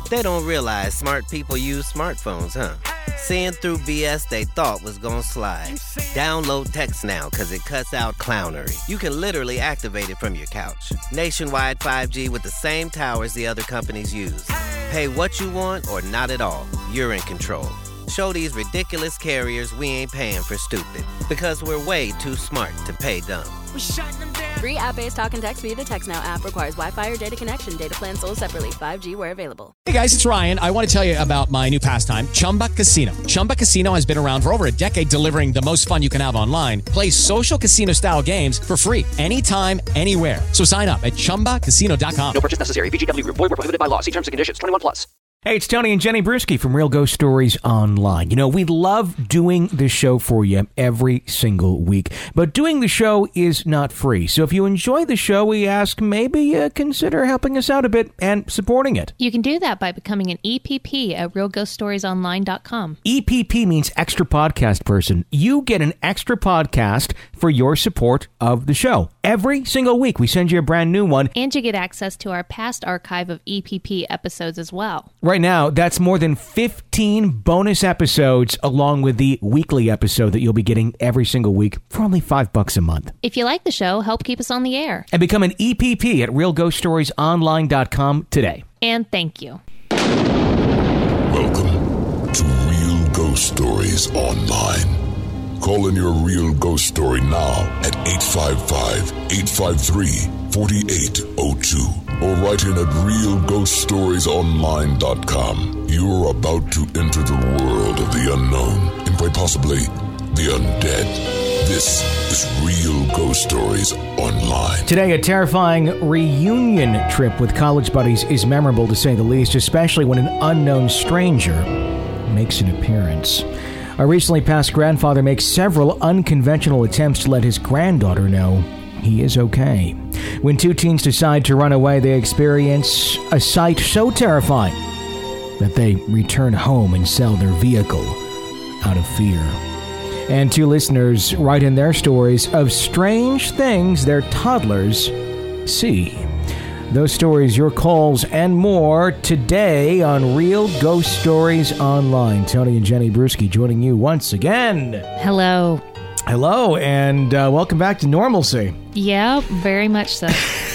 They don't realize smart people use smartphones, huh? Seeing through BS they thought was gonna slide. Download Text Now because it cuts out clownery. You can literally activate it from your couch. Nationwide 5G with the same towers the other companies use. Pay what you want or not at all. You're in control. Show these ridiculous carriers we ain't paying for stupid. Because we're way too smart to pay dumb. Free app-based talk and text via the Text Now app. Requires Wi-Fi or data connection. Data plans sold separately. 5G where available. Hey guys, it's Ryan. I want to tell you about my new pastime, Chumba Casino. Chumba Casino has been around for over a decade, delivering the most fun you can have online. Play social casino-style games for free anytime, anywhere. So sign up at ChumbaCasino.com. No purchase necessary. VGW Group. Void where prohibited by law. See terms and conditions. 21+. Hey, it's Tony and Jenny Brewski from Real Ghost Stories Online. You know, we love doing this show for you every single week, but doing the show is not free. So if you enjoy the show, we ask maybe consider helping us out a bit and supporting it. You can do that by becoming an EPP at realghoststoriesonline.com. EPP means extra podcast person. You get an extra podcast for your support of the show. Every single week, we send you a brand new one. And you get access to our past archive of EPP episodes as well. Right now, that's more than 15 bonus episodes along with the weekly episode that you'll be getting every single week for only $5 a month. If you like the show, help keep us on the air. And become an EPP at realghoststoriesonline.com today. And thank you. Welcome to Real Ghost Stories Online. Call in your real ghost story now at 855-853-4802 or write in at realghoststoriesonline.com. You're about to enter the world of the unknown and quite possibly the undead. This is Real Ghost Stories Online. Today, a terrifying reunion trip with college buddies is memorable to say the least, especially when an unknown stranger makes an appearance. A recently passed grandfather makes several unconventional attempts to let his granddaughter know he is okay. When two teens decide to run away, they experience a sight so terrifying that they return home and sell their vehicle out of fear. And two listeners write in their stories of strange things their toddlers see. Those stories, your calls, and more today on Real Ghost Stories Online. Tony and Jenny Brewski joining you once again. Hello. Hello, and welcome back to normalcy. Yeah, very much so.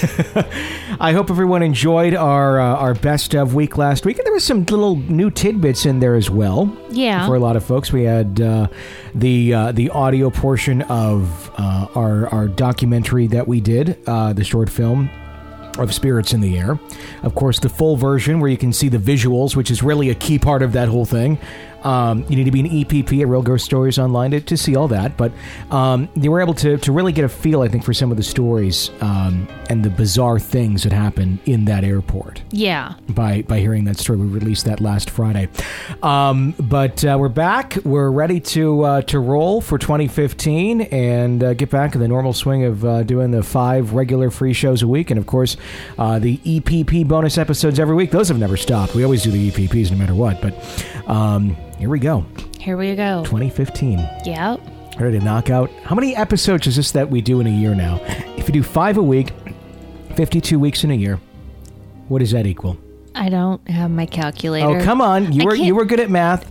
I hope everyone enjoyed our best of week last week. And there was some little new tidbits in there as well. Yeah. For a lot of folks. We had the audio portion of our documentary that we did, the short film of Spirits in the Air. Of course, the full version where you can see the visuals, which is really a key part of that whole thing. You need to be an EPP at Real Ghost Stories Online to see all that. But they were able to really get a feel, I think, for some of the stories and the bizarre things that happen in that airport. Yeah. By hearing that story. We released that last Friday. But we're back. We're ready to roll for 2015 and get back in the normal swing of doing the 5 regular free shows a week. And, of course, the EPP bonus episodes every week. Those have never stopped. We always do the EPPs no matter what. But here we go. Here we go. 2015. Yep. Ready to knock out. How many episodes is this that we do in a year now? If you do 5 a week, 52 weeks in a year, what does that equal? I don't have my calculator. Oh, come on. You were good at math.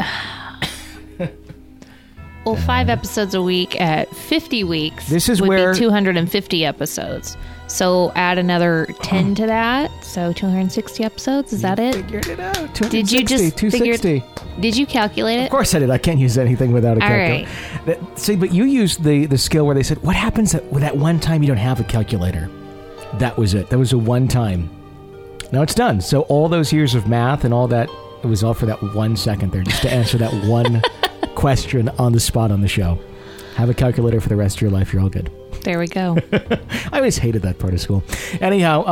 Well, 5 episodes a week at 50 weeks this is would where be 250 episodes. So add another 10 to that. So 260 episodes. Is that it? Figured it out. 260, Did you just 260. Did you calculate it? Of course I did. I can't use anything without a calculator. All right. See, but you used the skill where they said, what happens with that one time you don't have a calculator? That was it. That was a one time. Now it's done. So all those years of math and all that, it was all for that 1 second there, just to answer that one question on the spot on the show. Have a calculator for the rest of your life. You're all good. There we go. I always hated that part of school. Anyhow,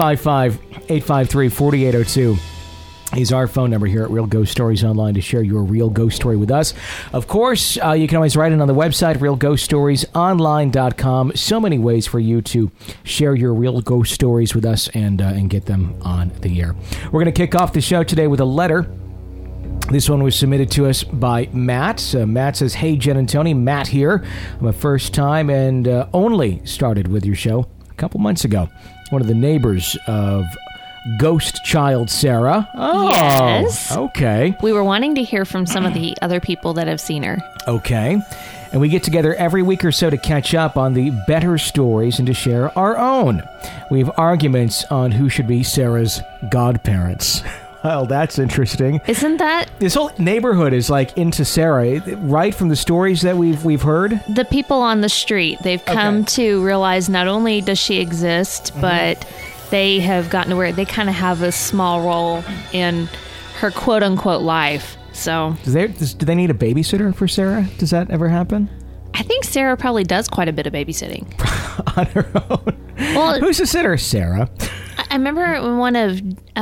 855-853-4802 is our phone number here at Real Ghost Stories Online to share your real ghost story with us. Of course, you can always write in on the website, realghoststoriesonline.com. So many ways for you to share your real ghost stories with us and get them on the air. We're going to kick off the show today with a letter. This one was submitted to us by Matt. Matt says, hey, Jen and Tony, Matt here. I'm a first time and only started with your show a couple months ago. One of the neighbors of ghost child, Sarah. Oh, Yes. Okay. We were wanting to hear from some of the other people that have seen her. Okay. And we get together every week or so to catch up on the better stories and to share our own. We have arguments on who should be Sarah's godparents. Well, that's interesting. Isn't that This whole neighborhood is like into Sarah, right from the stories that we've heard? the people on the street? They've come to realize not only does she exist, but they have gotten to where they kind of have a small role in her quote-unquote life. So Do they need a babysitter for Sarah? Does that ever happen? I think Sarah probably does quite a bit of babysitting. On her own? Well, Who's the sitter? Sarah. I remember in one of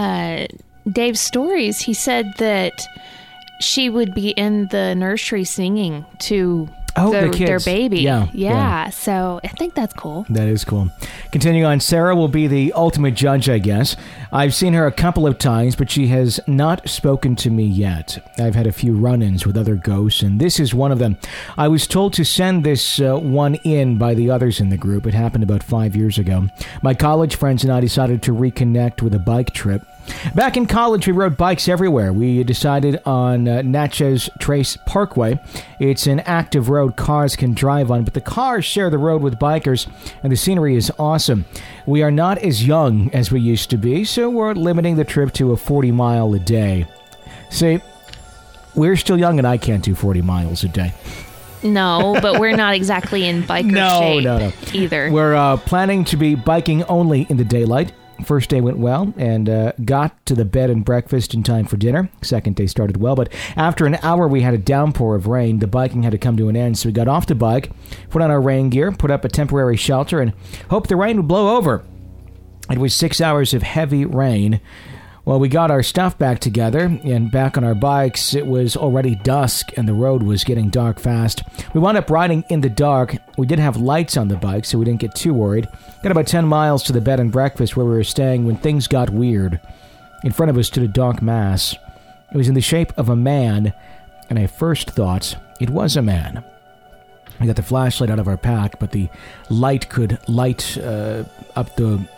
Dave's stories, he said that she would be in the nursery singing to the their kids. baby. Yeah. So I think that's cool. That is cool. Continuing on, Sarah will be the ultimate judge, I guess. I've seen her a couple of times, but she has not spoken to me yet. I've had a few run-ins with other ghosts, and this is one of them. I was told to send this one in by the others in the group. It happened about 5 years ago. My college friends and I decided to reconnect with a bike trip. Back in college, we rode bikes everywhere. We decided on Natchez Trace Parkway. It's an active road cars can drive on, but the cars share the road with bikers, and the scenery is awesome. We are not as young as we used to be, so we're limiting the trip to a 40 mile a day. See, we're still young, and I can't do 40 miles a day. No, but we're not exactly in biker shape No. either. We're planning to be biking only in the daylight. First day went well and got to the bed and breakfast in time for dinner. Second day started well, but after an hour we had a downpour of rain. The biking had to come to an end, so we got off the bike, put on our rain gear, put up a temporary shelter, and hoped the rain would blow over. It was 6 hours of heavy rain. Well, we got our stuff back together, and back on our bikes, it was already dusk, and the road was getting dark fast. We wound up riding in the dark. We did have lights on the bike, so we didn't get too worried. Got about 10 miles to the bed and breakfast where we were staying when things got weird. In front of us stood a dark mass. It was in the shape of a man, and I first thought it was a man. We got the flashlight out of our pack, but the light could light up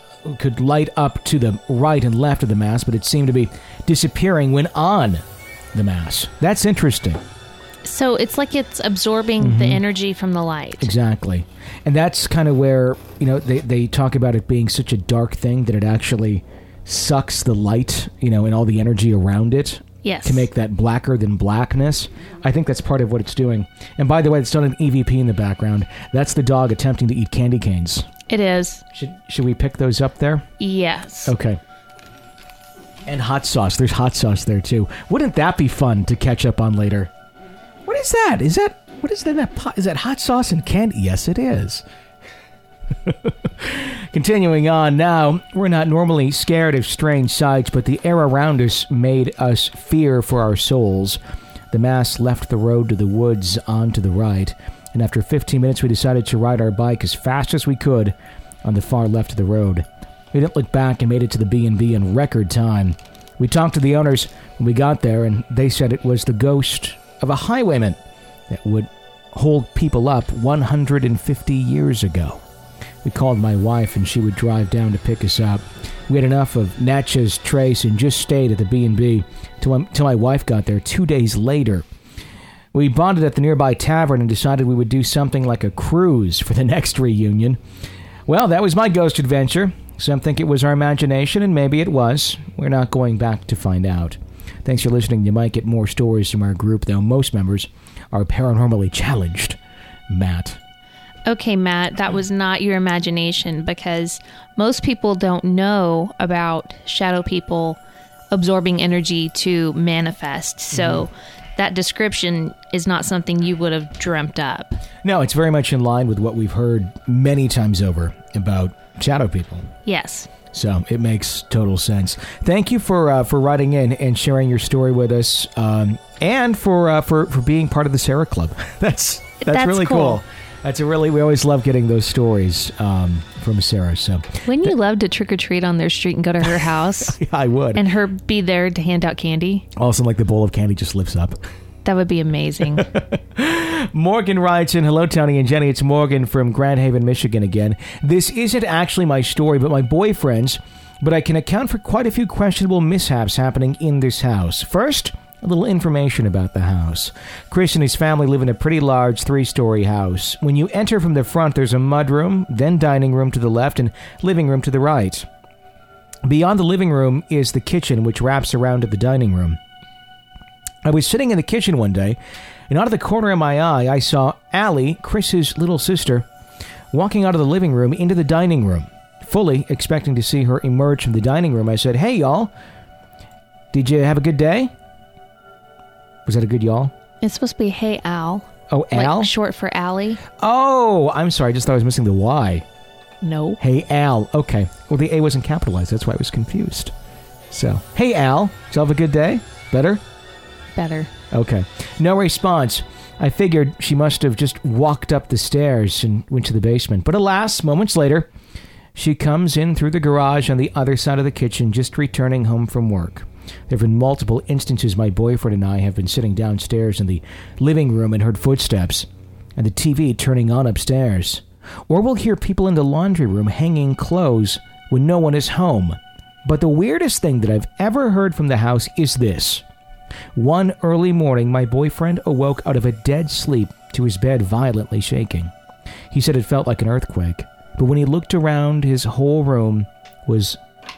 to the right and left of the mass, but it seemed to be disappearing when on the mass. That's interesting. So it's like it's absorbing the energy from the light. Exactly. And that's kind of where, they talk about it being such a dark thing that it actually sucks the light, and all the energy around it. Yes. To make that blacker than blackness. I think that's part of what it's doing. And by the way, it's not an EVP in the background. That's the dog attempting to eat candy canes. It is. Should we pick those up there? Yes. Okay. And hot sauce. There's hot sauce there, too. Wouldn't that be fun to catch up on later? What is that? What is that in that pot? Is that hot sauce and candy? Yes, it is. Continuing on now, we're not normally scared of strange sights, but the air around us made us fear for our souls. The mass left the road to the woods on to the right, and after 15 minutes we decided to ride our bike as fast as we could on the far left of the road. We didn't look back and made it to the B&B in record time. We talked to the owners when we got there, and they said it was the ghost of a highwayman that would hold people up 150 years ago. We called my wife, and she would drive down to pick us up. We had enough of Natchez Trace and just stayed at the B&B till my wife got there 2 days later. We bonded at the nearby tavern and decided we would do something like a cruise for the next reunion. Well, that was my ghost adventure. Some think it was our imagination, and maybe it was. We're not going back to find out. Thanks for listening. You might get more stories from our group, though most members are paranormally challenged. Matt. Okay, Matt, that was not your imagination, because most people don't know about shadow people absorbing energy to manifest. So that description is not something you would have dreamt up. No, it's very much in line with what we've heard many times over about shadow people. Yes. So it makes total sense. Thank you for writing in and sharing your story with us, and for being part of the Sarah Club. That's really cool. We always love getting those stories from Sarah. So wouldn't you love to trick or treat on their street and go to her house? Yeah, I would. And her be there to hand out candy? All of a sudden, like the bowl of candy just lifts up. That would be amazing. Morgan writes in, hello, Tony and Jenny. It's Morgan from Grand Haven, Michigan again. This isn't actually my story, but my boyfriends but I can account for quite a few questionable mishaps happening in this house. First, a little information about the house. Chris and his family live in a pretty large 3-story house. When you enter from the front, there's a mudroom, then dining room to the left, and living room to the right. Beyond the living room is the kitchen, which wraps around to the dining room. I was sitting in the kitchen one day, and out of the corner of my eye, I saw Allie, Chris's little sister, walking out of the living room into the dining room. Fully expecting to see her emerge from the dining room, I said, "Hey, y'all. Did you have a good day?" Was that a good y'all? It's supposed to be "Hey, Al." Oh, Al? Like short for Allie. Oh, I'm sorry. I just thought I was missing the Y. No. Hey, Al. Okay. Well, the A wasn't capitalized. That's why I was confused. So, hey, Al. Did you have a good day? Better? Better. Okay. No response. I figured she must have just walked up the stairs and went to the basement. But alas, moments later, she comes in through the garage on the other side of the kitchen, just returning home from work. There have been multiple instances my boyfriend and I have been sitting downstairs in the living room and heard footsteps, and the TV turning on upstairs. Or we'll hear people in the laundry room hanging clothes when no one is home. But the weirdest thing that I've ever heard from the house is this. One early morning, my boyfriend awoke out of a dead sleep to his bed violently shaking. He said it felt like an earthquake, but when he looked around, his whole room was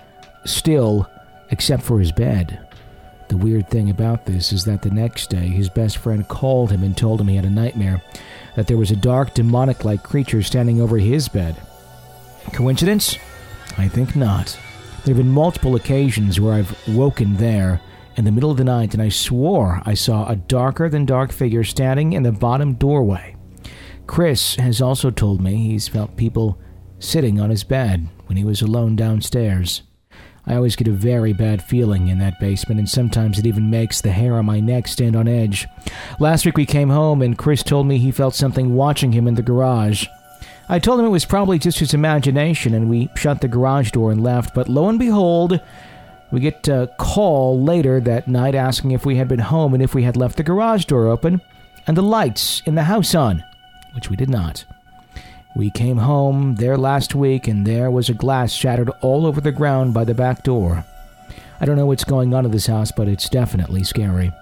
still except for his bed. The weird thing about this is that the next day, his best friend called him and told him he had a nightmare, that there was a dark, demonic-like creature standing over his bed. Coincidence? I think not. There have been multiple occasions where I've woken there in the middle of the night, and I swore I saw a darker-than-dark figure standing in the bottom doorway. Chris has also told me he's felt people sitting on his bed when he was alone downstairs. I always get a very bad feeling in that basement, and sometimes it even makes the hair on my neck stand on edge. Last week we came home, and Chris told me he felt something watching him in the garage. I told him it was probably just his imagination, and we shut the garage door and left, but lo and behold, we get a call later that night asking if we had been home and if we had left the garage door open and the lights in the house on, which we did not. We came home there last week, and there was a glass shattered all over the ground by the back door. I don't know what's going on in this house, but it's definitely scary.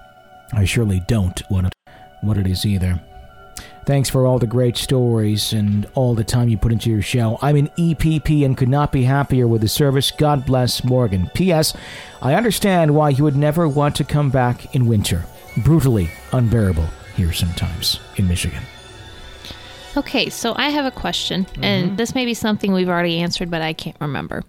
I surely don't want to know what it is either. Thanks for all the great stories and all the time you put into your show. I'm an EPP and could not be happier with the service. God bless Morgan. P.S. I understand why you would never want to come back in winter. Brutally unbearable here sometimes in Michigan. Okay, so I have a question, and this may be something we've already answered, but I can't remember.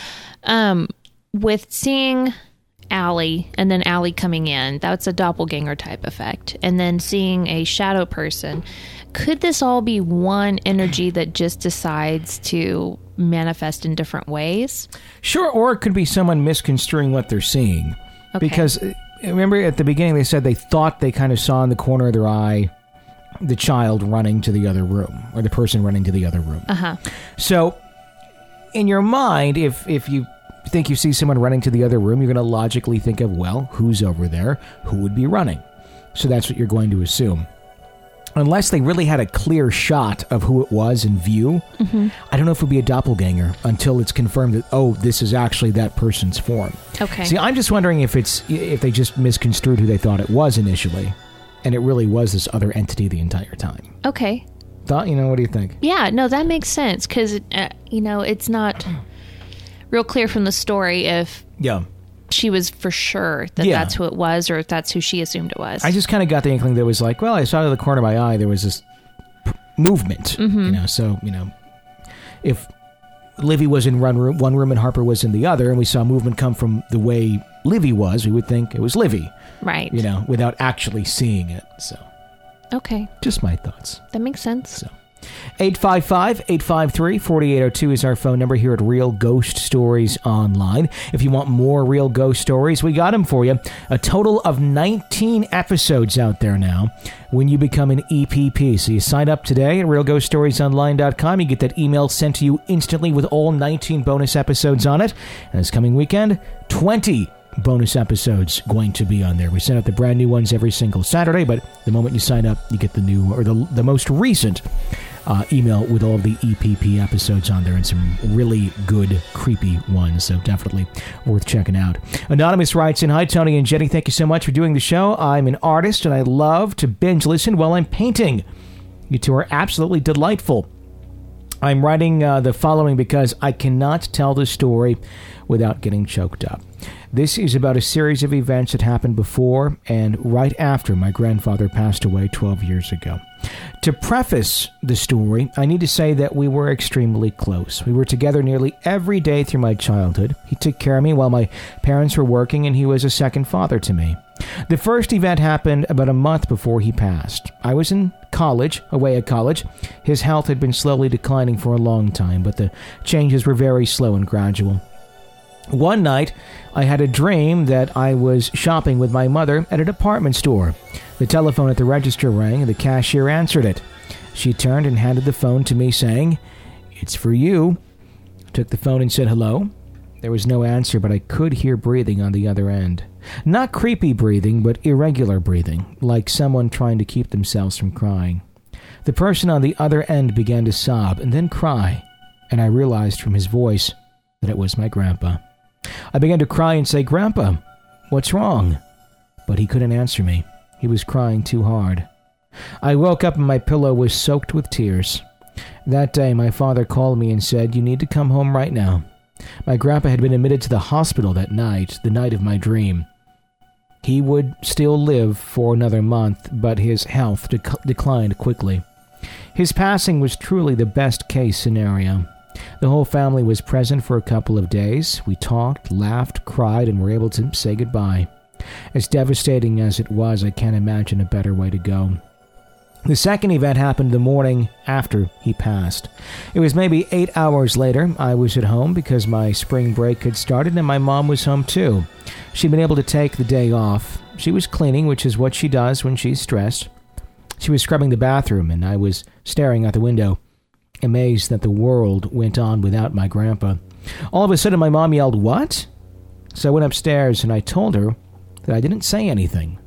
With seeing Allie and then Allie coming in, that's a doppelganger type effect. And then seeing a shadow person, could this all be one energy that just decides to manifest in different ways? Sure, or it could be someone misconstruing what they're seeing. Okay. Because remember at the beginning they said they thought they kind of saw in the corner of their eye the child running to the other room, or the person running to the other room. Uh-huh. So, in your mind, if you think you see someone running to the other room, you're going to logically think of, well, who's over there? Who would be running? So that's what you're going to assume. Unless they really had a clear shot of who it was in view, I don't know if it would be a doppelganger until it's confirmed that, oh, this is actually that person's form. Okay. See, I'm just wondering if they just misconstrued who they thought it was initially, and it really was this other entity the entire time. Okay. What do you think? Yeah, no, that makes sense, because, it's not real clear from the story if she was for sure that that's who it was, or if that's who she assumed it was. I just kind of got the inkling that was like, well, I saw out of the corner of my eye there was this movement, if Livy was in one room and Harper was in the other, and we saw movement come from the way Livy was, we would think it was Livy. Right. Without actually seeing it. So. Okay. Just my thoughts. That makes sense. So. 855-853-4802 is our phone number here at Real Ghost Stories Online. If you want more real ghost stories, we got them for you. A total of 19 episodes out there now when you become an EPP. So you sign up today at realghoststoriesonline.com. You get that email sent to you instantly with all 19 bonus episodes on it. And this coming weekend, 20 bonus episodes going to be on there. We send out the brand new ones every single Saturday, but the moment you sign up, you get the new, or the most recent email with all of the EPP episodes on there and some really good, creepy ones. So definitely worth checking out. Anonymous writes in, "Hi, Tony and Jenny. Thank you so much for doing the show. I'm an artist and I love to binge listen while I'm painting. You two are absolutely delightful. I'm writing the following because I cannot tell the story without getting choked up. This is about a series of events that happened before and right after my grandfather passed away 12 years ago. To preface the story, I need to say that we were extremely close. We were together nearly every day through my childhood. He took care of me while my parents were working, and he was a second father to me. The first event happened about a month before he passed. I was in college, away at college. His health had been slowly declining for a long time, but the changes were very slow and gradual. One night, I had a dream that I was shopping with my mother at a department store. The telephone at the register rang, and the cashier answered it. She turned and handed the phone to me, saying, "It's for you." I took the phone and said hello. There was no answer, but I could hear breathing on the other end. Not creepy breathing, but irregular breathing, like someone trying to keep themselves from crying. The person on the other end began to sob and then cry, and I realized from his voice that it was my grandpa. I began to cry and say, "Grandpa, what's wrong?" But he couldn't answer me. He was crying too hard. I woke up and my pillow was soaked with tears. That day, my father called me and said, "You need to come home right now." My grandpa had been admitted to the hospital that night, the night of my dream. He would still live for another month, but his health declined quickly. His passing was truly the best-case scenario. The whole family was present for a couple of days. We talked, laughed, cried, and were able to say goodbye. As devastating as it was, I can't imagine a better way to go. The second event happened the morning after he passed. It was maybe 8 hours later. I was at home because my spring break had started and my mom was home too. She'd been able to take the day off. She was cleaning, which is what she does when she's stressed. She was scrubbing the bathroom and I was staring out the window, amazed that the world went on without my grandpa. All of a sudden my mom yelled, "What?" So I went upstairs and I told her that I didn't say anything.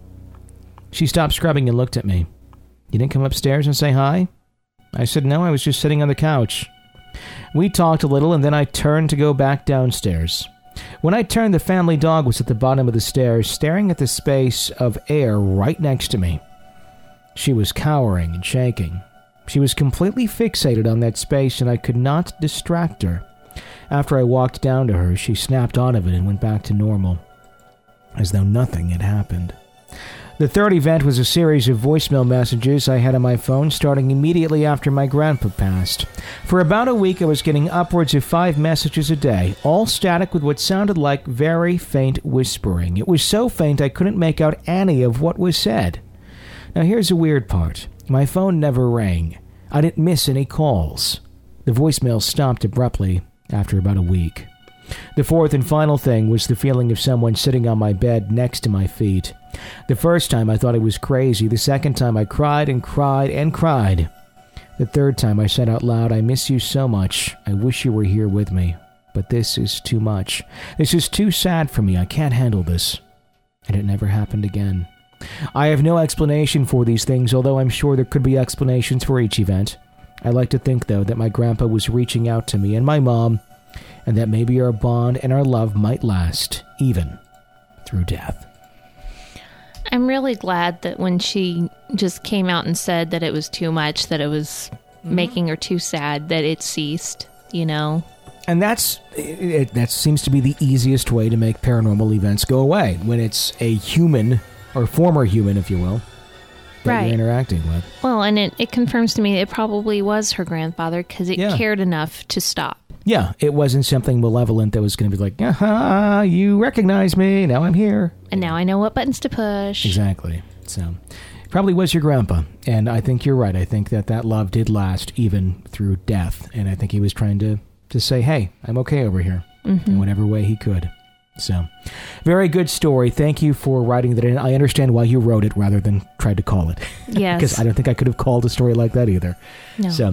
She stopped scrubbing and looked at me. "You didn't come upstairs and say hi?" I said, "No, I was just sitting on the couch." We talked a little and then I turned to go back downstairs. When I turned, the family dog was at the bottom of the stairs, staring at the space of air right next to me. She was cowering and shaking. She was completely fixated on that space and I could not distract her. After I walked down to her, she snapped out of it and went back to normal, as though nothing had happened. The third event was a series of voicemail messages I had on my phone starting immediately after my grandpa passed. For about a week, I was getting upwards of 5 messages a day, all static with what sounded like very faint whispering. It was so faint I couldn't make out any of what was said. Now here's the weird part. My phone never rang. I didn't miss any calls. The voicemail stopped abruptly after about a week. The fourth and final thing was the feeling of someone sitting on my bed next to my feet. The first time I thought it was crazy. The second time I cried and cried and cried. The third time I said out loud, "I miss you so much. I wish you were here with me. But this is too much. This is too sad for me. I can't handle this." And it never happened again. I have no explanation for these things, although I'm sure there could be explanations for each event. I like to think, though, that my grandpa was reaching out to me and my mom, and that maybe our bond and our love might last, even through death. I'm really glad that when she just came out and said that it was too much, that it was making her too sad, that it ceased, you know? And that seems to be the easiest way to make paranormal events go away, when it's a human, or former human, if you will, that you're interacting with. Well, and it confirms to me it probably was her grandfather, because it cared enough to stop. Yeah, it wasn't something malevolent that was going to be like, "Aha, you recognize me, now I'm here. And now I know what buttons to push." Exactly. So, it probably was your grandpa. And I think you're right. I think that love did last even through death. And I think he was trying to say, "Hey, I'm okay over here," in whatever way he could. So, very good story. Thank you for writing that in. I understand why you wrote it rather than tried to call it. Yes. Because I don't think I could have called a story like that either. No. So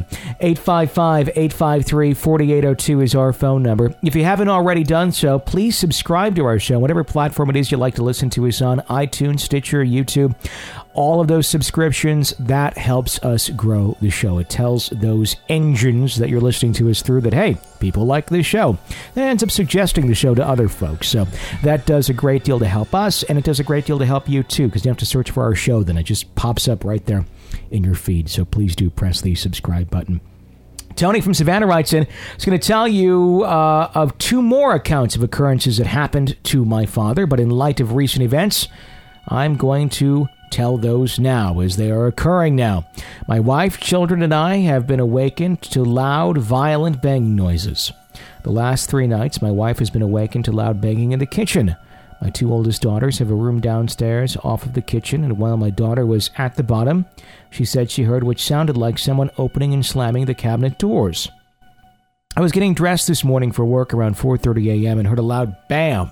855-853-4802 is our phone number. If you haven't already done so, please subscribe to our show, whatever platform it is you like to listen to us on, iTunes, Stitcher, YouTube. All of those subscriptions, that helps us grow the show. It tells those engines that you're listening to us through that, hey, people like this show. That ends up suggesting the show to other folks. So that does a great deal to help us, and it does a great deal to help you too, because you don't have to search for our show, then it just pops up right there in your feed. So please do press the subscribe button. Tony from Savannah writes in, is going to tell you of 2 more accounts of occurrences that happened to my father, but in light of recent events, I'm going to tell those now as they are occurring now. My wife, children, and I have been awakened to loud, violent banging noises. The last 3 nights, my wife has been awakened to loud banging in the kitchen. My 2 oldest daughters have a room downstairs off of the kitchen, and while my daughter was at the bottom, she said she heard what sounded like someone opening and slamming the cabinet doors. I was getting dressed this morning for work around 4:30 a.m. and heard a loud bam.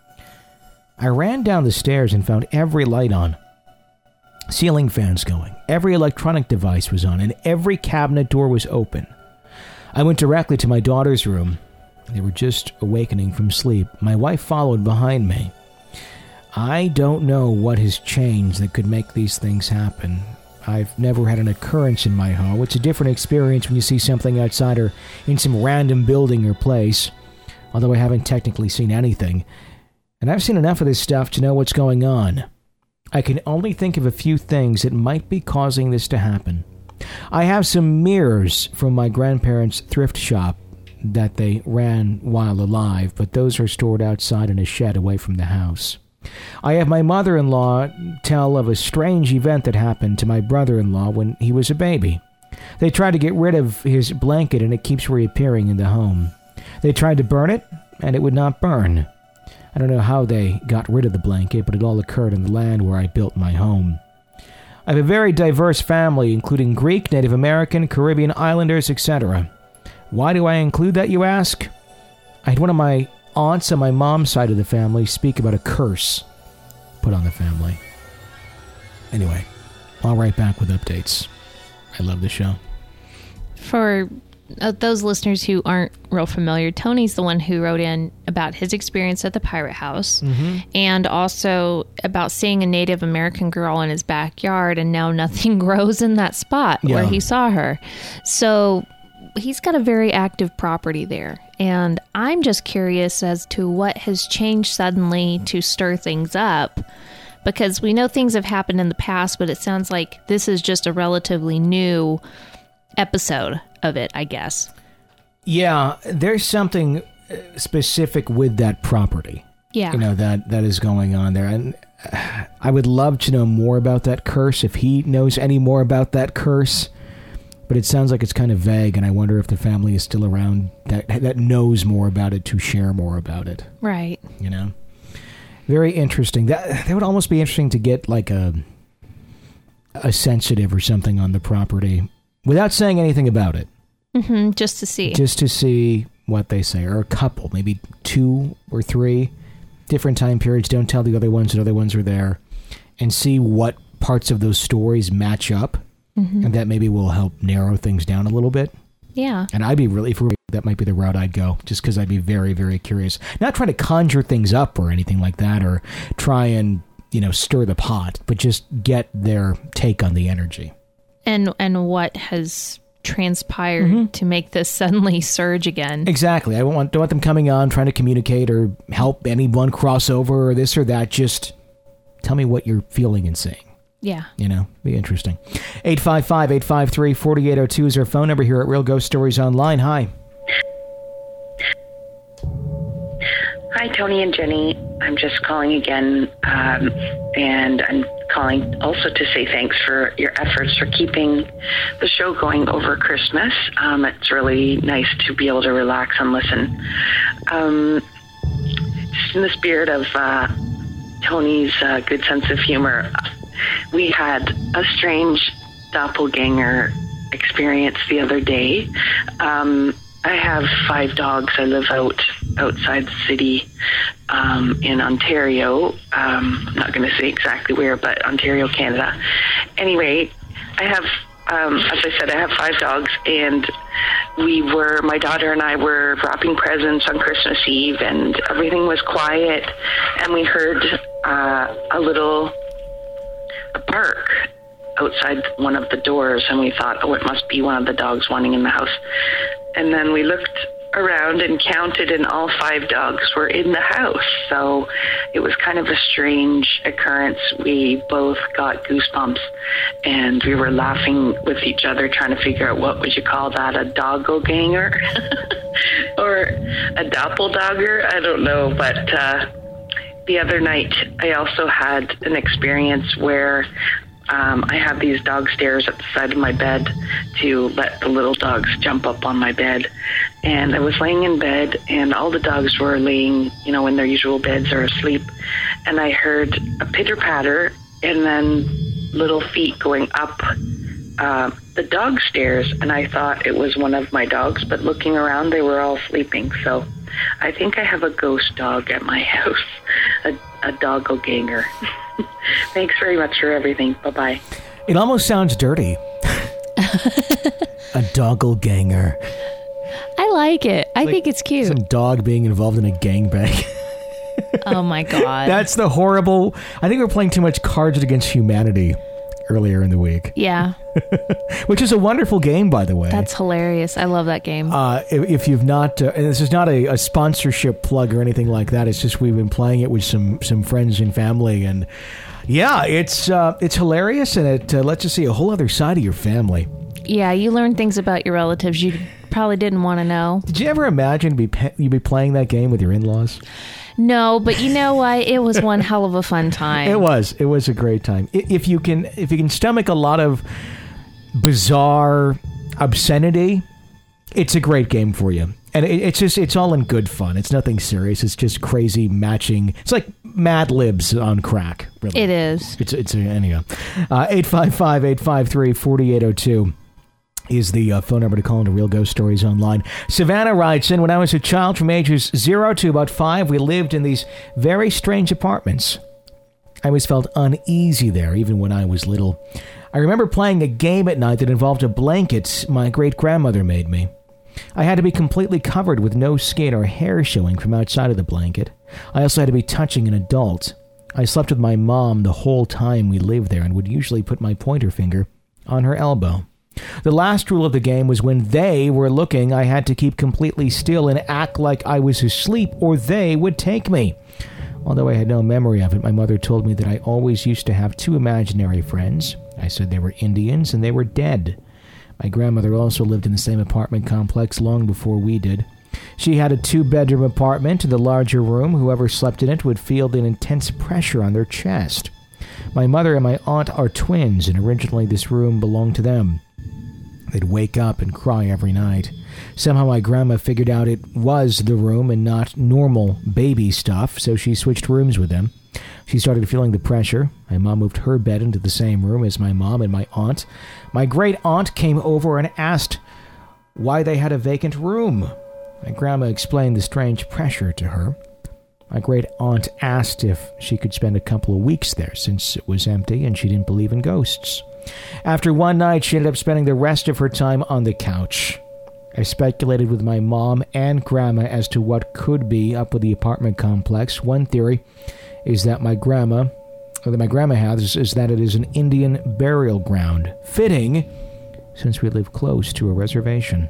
I ran down the stairs and found every light on. Ceiling fans going, every electronic device was on, and every cabinet door was open. I went directly to my daughter's room. They were just awakening from sleep. My wife followed behind me. I don't know what has changed that could make these things happen. I've never had an occurrence in my home. It's a different experience when you see something outside or in some random building or place, although I haven't technically seen anything. And I've seen enough of this stuff to know what's going on. I can only think of a few things that might be causing this to happen. I have some mirrors from my grandparents' thrift shop that they ran while alive, but those are stored outside in a shed away from the house. I have my mother-in-law tell of a strange event that happened to my brother-in-law when he was a baby. They tried to get rid of his blanket and it keeps reappearing in the home. They tried to burn it and it would not burn. I don't know how they got rid of the blanket, but it all occurred in the land where I built my home. I have a very diverse family, including Greek, Native American, Caribbean Islanders, etc. Why do I include that, you ask? I had one of my aunts on my mom's side of the family speak about a curse put on the family. Anyway, I'll write back with updates. I love the show. For those listeners who aren't real familiar, Tony's the one who wrote in about his experience at the Pirate House, and also about seeing a Native American girl in his backyard, and now nothing grows in that spot where he saw her. So he's got a very active property there, and I'm just curious as to what has changed suddenly to stir things up, because we know things have happened in the past, but it sounds like this is just a relatively new episode of it, I guess. Yeah, there's something specific with that property. Yeah. You know, that is going on there. And I would love to know more about that curse, if he knows any more about that curse. But it sounds like it's kind of vague, and I wonder if the family is still around that knows more about it to share more about it. Right. You know? Very interesting. That would almost be interesting to get like a sensitive or something on the property without saying anything about it. Mm-hmm, just to see. Just to see what they say. Or a couple, maybe 2 or 3 different time periods. Don't tell the other ones that other ones are there. And see what parts of those stories match up. Mm-hmm. And that maybe will help narrow things down a little bit. Yeah. And I'd be really, that might be the route I'd go, just because I'd be very, very curious. Not trying to conjure things up or anything like that, or try and, stir the pot, but just get their take on the energy. And what has transpired to make this suddenly surge again. Exactly. I don't want them coming on, trying to communicate or help anyone cross over or this or that. Just tell me what you're feeling and seeing. Yeah. Be interesting. 855-853-4802 is our phone number here at Real Ghost Stories Online. Hi. Hi, Tony and Jenny. I'm just calling again, and I'm calling also to say thanks for your efforts for keeping the show going over Christmas. It's really nice to be able to relax and listen. Just in the spirit of Tony's good sense of humor, we had a strange doppelganger experience the other day. I have 5 dogs. I live out outside the city in Ontario. I'm not going to say exactly where, but Ontario, Canada. Anyway, I have, as I said, I have 5 dogs, and my daughter and I were wrapping presents on Christmas Eve, and everything was quiet, and we heard a bark outside one of the doors, and we thought, oh, it must be one of the dogs wanting in the house. And then we looked around and counted, and all 5 dogs were in the house. So it was kind of a strange occurrence. We both got goosebumps, and we were laughing with each other, trying to figure out, what would you call that, a doppelganger or a doppelganger? I don't know. But the other night, I also had an experience where I have these dog stairs at the side of my bed to let the little dogs jump up on my bed. And I was laying in bed, and all the dogs were laying, in their usual beds or asleep. And I heard a pitter-patter and then little feet going up the dog stairs. And I thought it was one of my dogs, but looking around, they were all sleeping. So I think I have a ghost dog at my house, a doppelganger. Thanks very much for everything. Bye-bye. It almost sounds dirty. A doppelganger. I like it. I think it's cute. Some dog being involved in a gangbang. Oh, my God. That's the horrible... I think we're playing too much Cards Against Humanity earlier in the week. Yeah. Which is a wonderful game, by the way. That's hilarious. I love that game. If you've not... and this is not a sponsorship plug or anything like that. It's just we've been playing it with some friends and family. And yeah, it's hilarious. And it lets you see a whole other side of your family. Yeah, you learn things about your relatives you probably didn't want to know. Did you ever imagine you'd be playing that game with your in-laws? No, but you know what? It was one hell of a fun time. It was. It was a great time. If you can stomach a lot of bizarre obscenity, it's a great game for you. And it's all in good fun. It's nothing serious. It's just crazy matching. It's like Mad Libs on crack, really. It is. It's anyhow. 855-853-4802 is the phone number to call into Real Ghost Stories Online. Savannah writes in, when I was a child from ages 0 to about 5, we lived in these very strange apartments. I always felt uneasy there, even when I was little. I remember playing a game at night that involved a blanket my great-grandmother made me. I had to be completely covered with no skin or hair showing from outside of the blanket. I also had to be touching an adult. I slept with my mom the whole time we lived there and would usually put my pointer finger on her elbow. The last rule of the game was when they were looking, I had to keep completely still and act like I was asleep or they would take me. Although I had no memory of it, my mother told me that I always used to have 2 imaginary friends. I said they were Indians and they were dead. My grandmother also lived in the same apartment complex long before we did. She had a 2-bedroom apartment. In the larger room, whoever slept in it would feel an intense pressure on their chest. My mother and my aunt are twins, and originally this room belonged to them. They'd wake up and cry every night. Somehow my grandma figured out it was the room and not normal baby stuff, so she switched rooms with them. She started feeling the pressure. My mom moved her bed into the same room as my mom and my aunt. My great-aunt came over and asked why they had a vacant room. My grandma explained the strange pressure to her. My great-aunt asked if she could spend a couple of weeks there since it was empty and she didn't believe in ghosts. After one night, she ended up spending the rest of her time on the couch. I speculated with my mom and grandma as to what could be up with the apartment complex. One theory is that my grandma has is that it is an Indian burial ground. Fitting, since we live close to a reservation.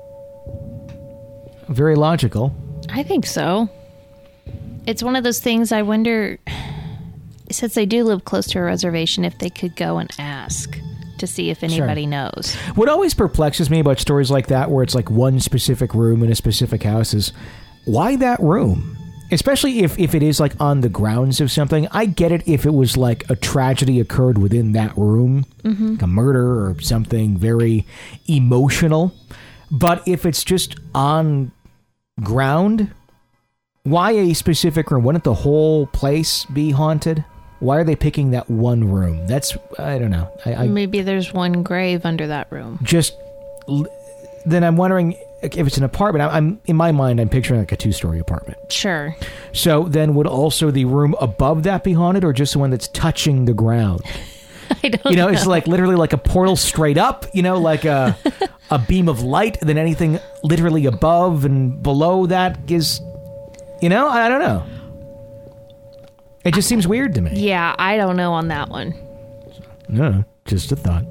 Very logical. I think so. It's one of those things I wonder, since they do live close to a reservation, if they could go and ask to see if anybody knows. What always perplexes me about stories like that, where it's like one specific room in a specific house, is why that room? Especially if it is like on the grounds of something. I get it if it was like a tragedy occurred within that room, like a murder or something very emotional. But if it's just on ground, why a specific room? Wouldn't the whole place be haunted? Why are they picking that one room? That's, I don't know. Maybe there's one grave under that room. Then I'm wondering, if it's an apartment, I'm in my mind, I'm picturing like a 2-story apartment. Sure. So then would also the room above that be haunted, or just the one that's touching the ground? I don't know. It's like literally like a portal straight up, like a beam of light, and then anything literally above and below that is, I don't know. It just seems weird to me. Yeah, I don't know on that one. No, just a thought.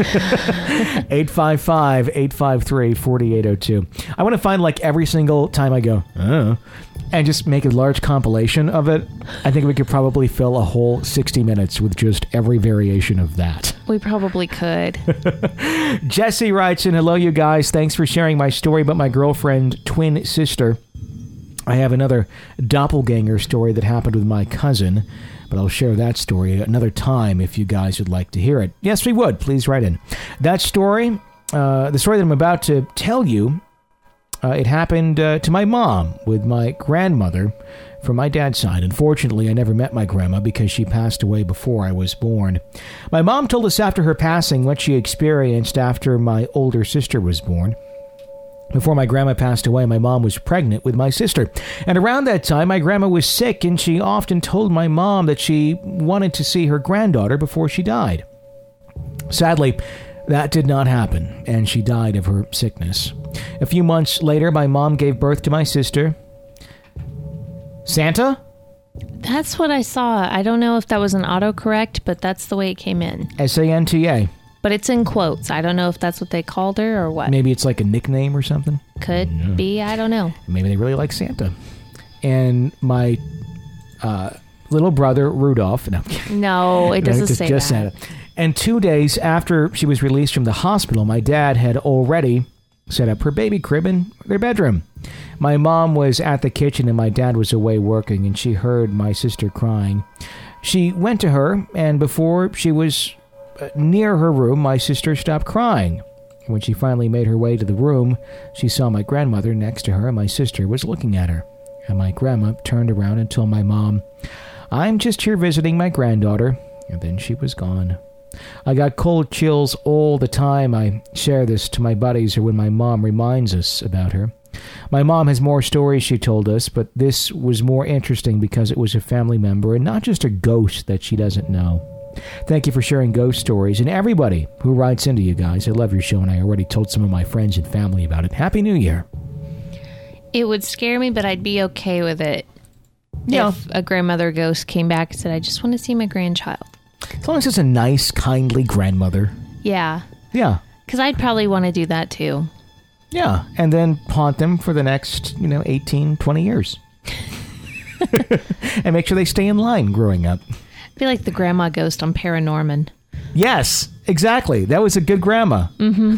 855-853-4802. I want to find like every single time I go, and just make a large compilation of it. I think we could probably fill a whole 60 minutes with just every variation of that. We probably could. Jesse writes in, hello, you guys. Thanks for sharing my story about my girlfriend, twin sister. I have another doppelganger story that happened with my cousin, but I'll share that story another time if you guys would like to hear it. Yes, we would. Please write in. That story, the story that I'm about to tell you, it happened to my mom with my grandmother from my dad's side. Unfortunately, I never met my grandma because she passed away before I was born. My mom told us after her passing what she experienced after my older sister was born. Before my grandma passed away, my mom was pregnant with my sister. And around that time, my grandma was sick, and she often told my mom that she wanted to see her granddaughter before she died. Sadly, that did not happen, and she died of her sickness. A few months later, my mom gave birth to my sister. Santa? That's what I saw. I don't know if that was an autocorrect, but that's the way it came in. Santa. But it's in quotes. I don't know if that's what they called her or what. Maybe it's like a nickname or something. Could be. I don't know. Maybe they really like Santa. And my little brother, Rudolph. No, it doesn't say just that. Santa. And 2 days after she was released from the hospital, my dad had already set up her baby crib in their bedroom. My mom was at the kitchen and my dad was away working, and she heard my sister crying. She went to her, and before she was near her room, my sister stopped crying. When she finally made her way to the room, she saw my grandmother next to her, and my sister was looking at her. And my grandma turned around and told my mom, "I'm just here visiting my granddaughter," and then she was gone. I got cold chills all the time I share this to my buddies or when my mom reminds us about her. My mom has more stories she told us, but this was more interesting because it was a family member and not just a ghost that she doesn't know. Thank you for sharing ghost stories, and everybody who writes into you guys. I love your show, and I already told some of my friends and family about it. Happy New Year. It would scare me, but I'd be okay with it. Yeah. If a grandmother ghost came back and said, I just want to see my grandchild. As long as it's a nice, kindly grandmother. Yeah. Yeah. Because I'd probably want to do that too. Yeah, and then haunt them for the next, 18, 20 years. And make sure they stay in line growing up. Be like the grandma ghost on Paranorman. Yes, exactly. That was a good grandma. Mm-hmm.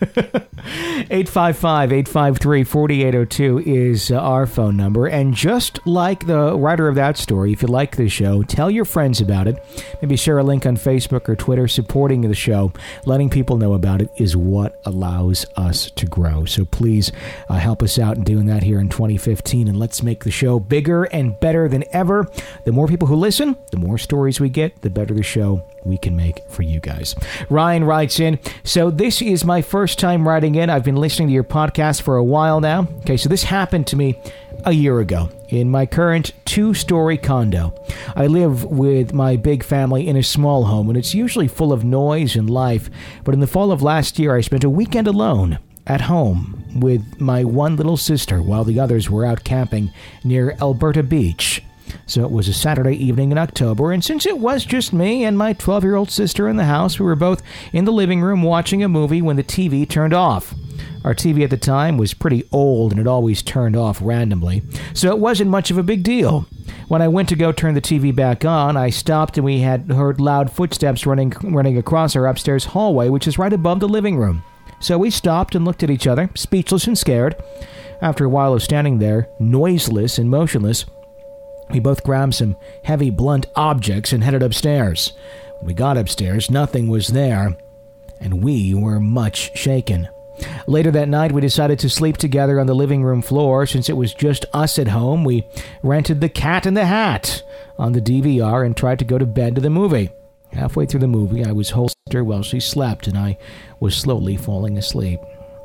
855-853-4802 is our phone number. And just like the writer of that story, if you like the show, tell your friends about it. Maybe share a link on Facebook or Twitter supporting the show. Letting people know about it is what allows us to grow. So please help us out in doing that here in 2015. And let's make the show bigger and better than ever. The more people who listen, the more stories we get, the better the show we can make for you guys. Ryan writes in, so this is my first time writing in. I've been listening to your podcast for a while now. Okay, so this happened to me a year ago in my current 2-story condo. I live with my big family in a small home, and it's usually full of noise and life. But in the fall of last year, I spent a weekend alone at home with my one little sister while the others were out camping near Alberta Beach. So it was a Saturday evening in October, and since it was just me and my 12-year-old sister in the house, we were both in the living room watching a movie when the TV turned off. Our TV at the time was pretty old, and it always turned off randomly, so it wasn't much of a big deal. When I went to go turn the TV back on, I stopped and we had heard loud footsteps running across our upstairs hallway, which is right above the living room. So we stopped and looked at each other, speechless and scared. After a while of standing there, noiseless and motionless, we both grabbed some heavy, blunt objects and headed upstairs. When we got upstairs, nothing was there, and we were much shaken. Later that night, we decided to sleep together on the living room floor. Since it was just us at home, we rented The Cat in the Hat on the DVR and tried to go to bed to the movie. Halfway through the movie, I was holding her while she slept, and I was slowly falling asleep.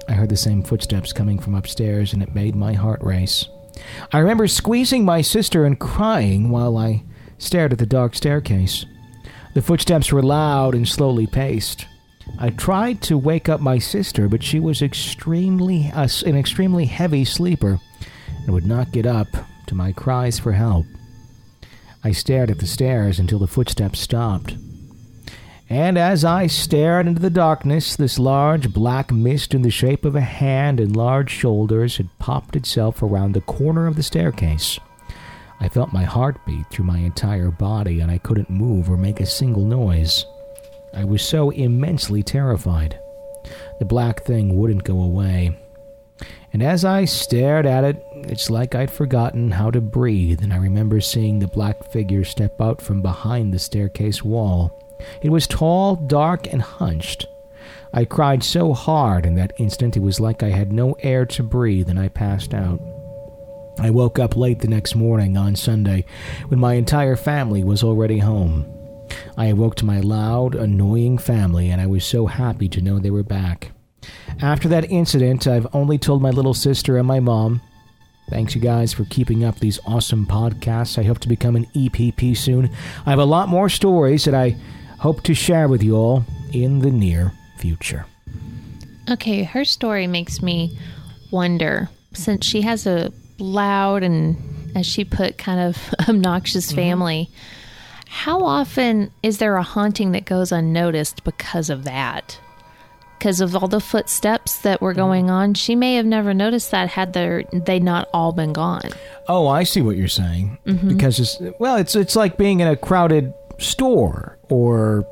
I heard the same footsteps coming from upstairs, and it made my heart race. I remember squeezing my sister and crying while I stared at the dark staircase. The footsteps were loud and slowly paced. I tried to wake up my sister, but she was an extremely heavy sleeper and would not get up to my cries for help. I stared at the stairs until the footsteps stopped. And as I stared into the darkness, this large black mist in the shape of a hand and large shoulders had popped itself around the corner of the staircase. I felt my heart beat through my entire body, and I couldn't move or make a single noise. I was so immensely terrified. The black thing wouldn't go away. And as I stared at it, it's like I'd forgotten how to breathe, and I remember seeing the black figure step out from behind the staircase wall. It was tall, dark, and hunched. I cried so hard in that instant it was like I had no air to breathe, and I passed out. I woke up late the next morning on Sunday when my entire family was already home. I awoke to my loud, annoying family, and I was so happy to know they were back. After that incident, I've only told my little sister and my mom. Thanks, you guys, for keeping up these awesome podcasts. I hope to become an EPP soon. I have a lot more stories that I hope to share with you all in the near future. Okay, her story makes me wonder, since she has a loud and, as she put, kind of obnoxious family, how often is there a haunting that goes unnoticed because of that? Because of all the footsteps that were going on, she may have never noticed that had they not all been gone. Oh, I see what you're saying. Because it's like being in a crowded store, or,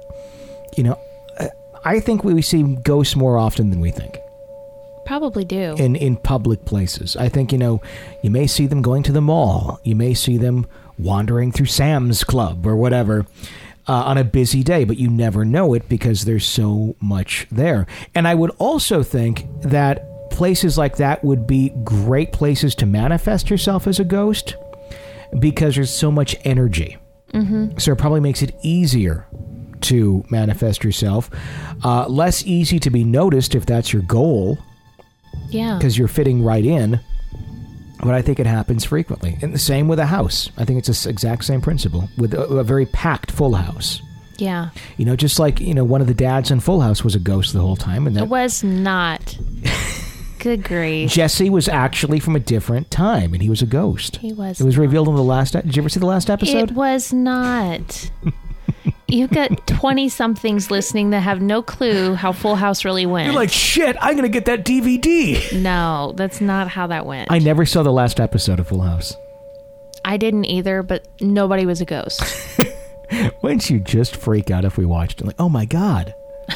I think we see ghosts more often than we think. Probably do. In public places. I think, you may see them going to the mall. You may see them wandering through Sam's Club or whatever on a busy day, but you never know it because there's so much there. And I would also think that places like that would be great places to manifest yourself as a ghost because there's so much energy. So it probably makes it easier to manifest yourself. Less easy to be noticed if that's your goal. Yeah. Because you're fitting right in. But I think it happens frequently. And the same with a house. I think it's the exact same principle with a very packed Full House. Yeah. Just like, one of the dads in Full House was a ghost the whole time. And it was not. Good grief. Jesse was actually from a different time, and he was a ghost. He was. It was revealed in the last... Did you ever see the last episode? It was not. You've got 20-somethings listening that have no clue how Full House really went. You're like, shit, I'm going to get that DVD. No, that's not how that went. I never saw the last episode of Full House. I didn't either, but nobody was a ghost. Wouldn't you just freak out if we watched it? Like, oh my God.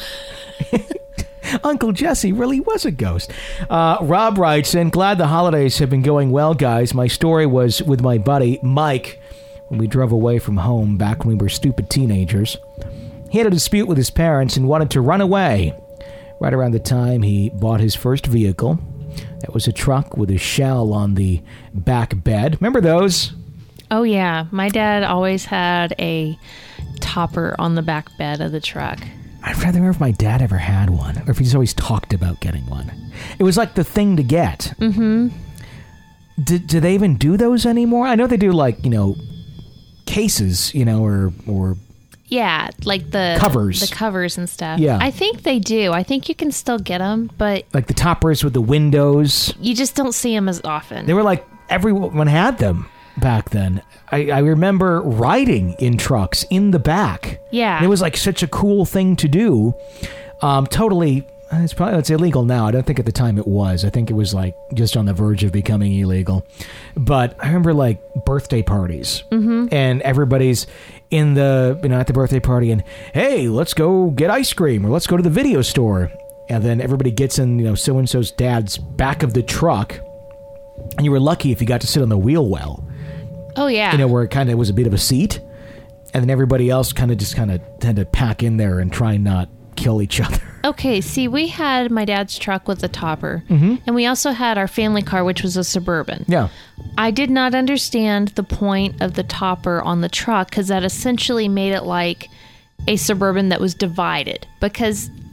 Uncle Jesse really was a ghost. Rob writes in, glad the holidays have been going well, guys. My story was with my buddy, Mike, when we drove away from home back when we were stupid teenagers. He had a dispute with his parents and wanted to run away. Right around the time he bought his first vehicle. That was a truck with a shell on the back bed. Remember those? Oh, yeah. My dad always had a topper on the back bed of the truck. I'd rather remember if my dad ever had one, or if he just always talked about getting one. It was like the thing to get. Do they even do those anymore? I know they do, like, cases, or yeah, like the covers and stuff. Yeah, I think they do. I think you can still get them, but like the toppers with the windows, you just don't see them as often. They were like everyone had them back then. I remember riding in trucks in the back. Yeah, and it was like such a cool thing to do. Totally. It's illegal now. I don't think at the time it was. I think it was like just on the verge of becoming illegal. But I remember like birthday parties, and everybody's in the at the birthday party, and hey, let's go get ice cream, or let's go to the video store, and then everybody gets in so and so's dad's back of the truck, and you were lucky if you got to sit on the wheel well. Oh yeah, where it kind of was a bit of a seat, and then everybody else kind of tend to pack in there and try and not kill each other. Okay, see, we had my dad's truck with the topper, and we also had our family car, which was a Suburban. Yeah. I did not understand the point of the topper on the truck, because that essentially made it like a Suburban that was divided, because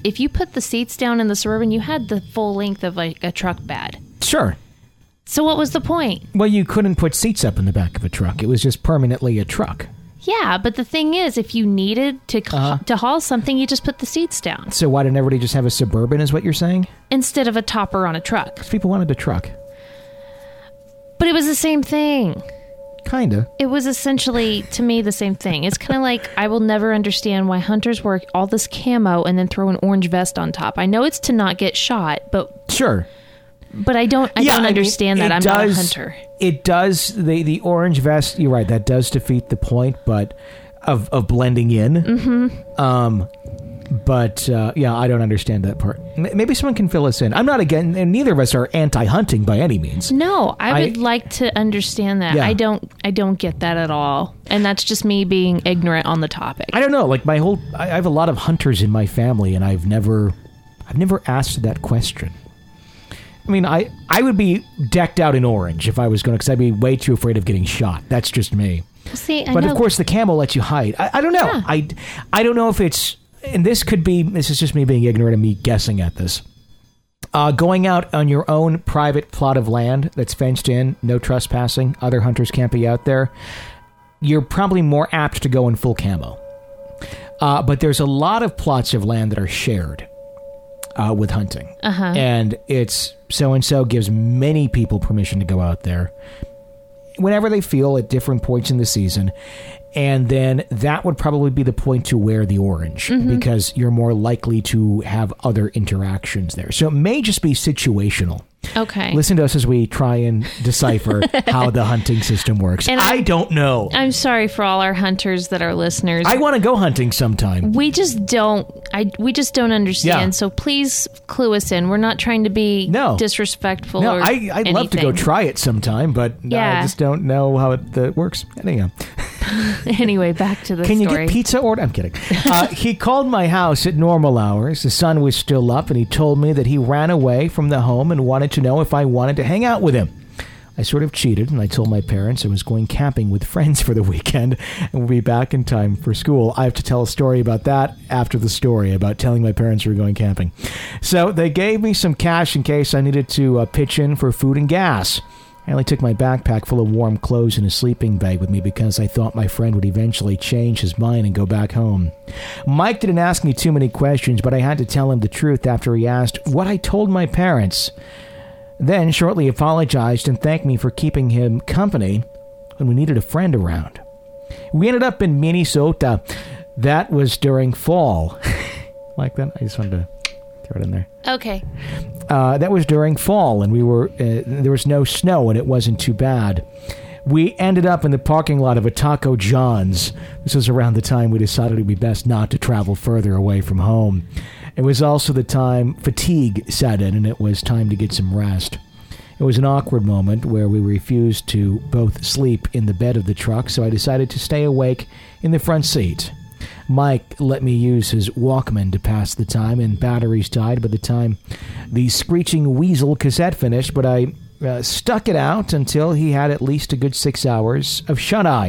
if you put the seats down in the Suburban, you had the full length of like a truck bed. Sure. So what was the point? Well, you couldn't put seats up in the back of a truck. It was just permanently a truck. Yeah, but the thing is, if you needed to haul something, you just put the seats down. So why didn't everybody just have a Suburban, is what you're saying? Instead of a topper on a truck. Because people wanted a truck. But it was the same thing. Kinda. It was essentially, to me, the same thing. It's kind of like, I will never understand why hunters wear all this camo and then throw an orange vest on top. I know it's to not get shot, but... Sure. But I don't understand that. I'm not a hunter. It does, the orange vest, you're right, that does defeat the point, but of blending in. Mm-hmm. But I don't understand that part. Maybe someone can fill us in. I'm not again, and neither of us are anti-hunting by any means. No, I would like to understand that. Yeah. I don't get that at all. And that's just me being ignorant on the topic. I don't know, like I have a lot of hunters in my family, and I've never asked that question. I mean, I would be decked out in orange if I was going to, because I'd be way too afraid of getting shot. That's just me. See, but of course, the camo lets you hide. I don't know. Yeah. I don't know if it's, and this is just me being ignorant and me guessing at this. Going out on your own private plot of land that's fenced in, no trespassing, other hunters can't be out there, you're probably more apt to go in full camo. But there's a lot of plots of land that are shared. With hunting. And it's so-and-so gives many people permission to go out there whenever they feel at different points in the season. And then that would probably be the point to wear the orange because you're more likely to have other interactions there. So it may just be situational. Okay. Listen to us as we try and decipher how the hunting system works. And I don't know. I'm sorry for all our hunters that are listeners. I want to go hunting sometime. We just don't understand. Yeah. So please clue us in. We're not trying to be disrespectful. No, I'd love to go try it sometime, but I just don't know how it works. Anyhow. Anyway, back to the story. Can you get pizza ordered? I'm kidding. He called my house at normal hours. The sun was still up, and he told me that he ran away from the home and wanted to know if I wanted to hang out with him. I sort of cheated, and I told my parents I was going camping with friends for the weekend and would be back in time for school. I have to tell a story about that after the story, about telling my parents we were going camping. So they gave me some cash in case I needed to pitch in for food and gas. I only took my backpack full of warm clothes and a sleeping bag with me because I thought my friend would eventually change his mind and go back home. Mike didn't ask me too many questions, but I had to tell him the truth after he asked what I told my parents. Then shortly apologized and thanked me for keeping him company when we needed a friend around. We ended up in Minnesota. That was during fall. Like that? I just wanted to throw it in there. Okay. That was during fall, and we were there was no snow, and it wasn't too bad. We ended up in the parking lot of a Taco John's. This was around the time we decided it would be best not to travel further away from home. It was also the time fatigue set in, and it was time to get some rest. It was an awkward moment where we refused to both sleep in the bed of the truck, so I decided to stay awake in the front seat. Mike let me use his Walkman to pass the time, and batteries died by the time the Screeching Weasel cassette finished, but I stuck it out until he had at least a good 6 hours of shut-eye.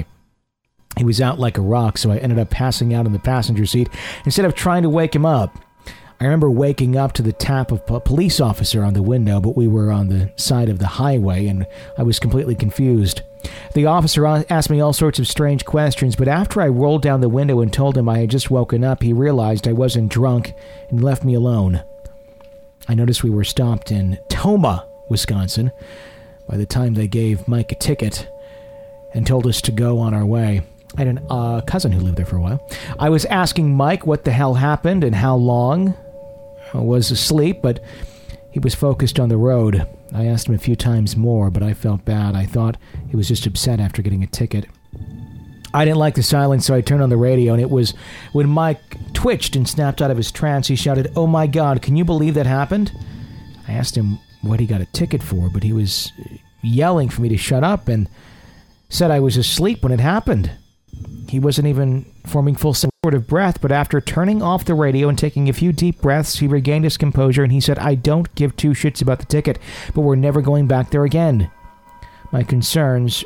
He was out like a rock, so I ended up passing out in the passenger seat instead of trying to wake him up. I remember waking up to the tap of a police officer on the window, but we were on the side of the highway, and I was completely confused. The officer asked me all sorts of strange questions, but after I rolled down the window and told him I had just woken up, he realized I wasn't drunk and left me alone. I noticed we were stopped in Tomah, Wisconsin, by the time they gave Mike a ticket and told us to go on our way. I had a cousin who lived there for a while. I was asking Mike what the hell happened and how long I was asleep, but he was focused on the road. I asked him a few times more, but I felt bad. I thought he was just upset after getting a ticket. I didn't like the silence, so I turned on the radio, and it was when Mike twitched and snapped out of his trance. He shouted, "Oh my God, can you believe that happened?" I asked him what he got a ticket for, but he was yelling for me to shut up and said I was asleep when it happened. He wasn't even forming full sort of breath, but after turning off the radio and taking a few deep breaths, he regained his composure and he said, "I don't give two shits about the ticket, but we're never going back there again." My concerns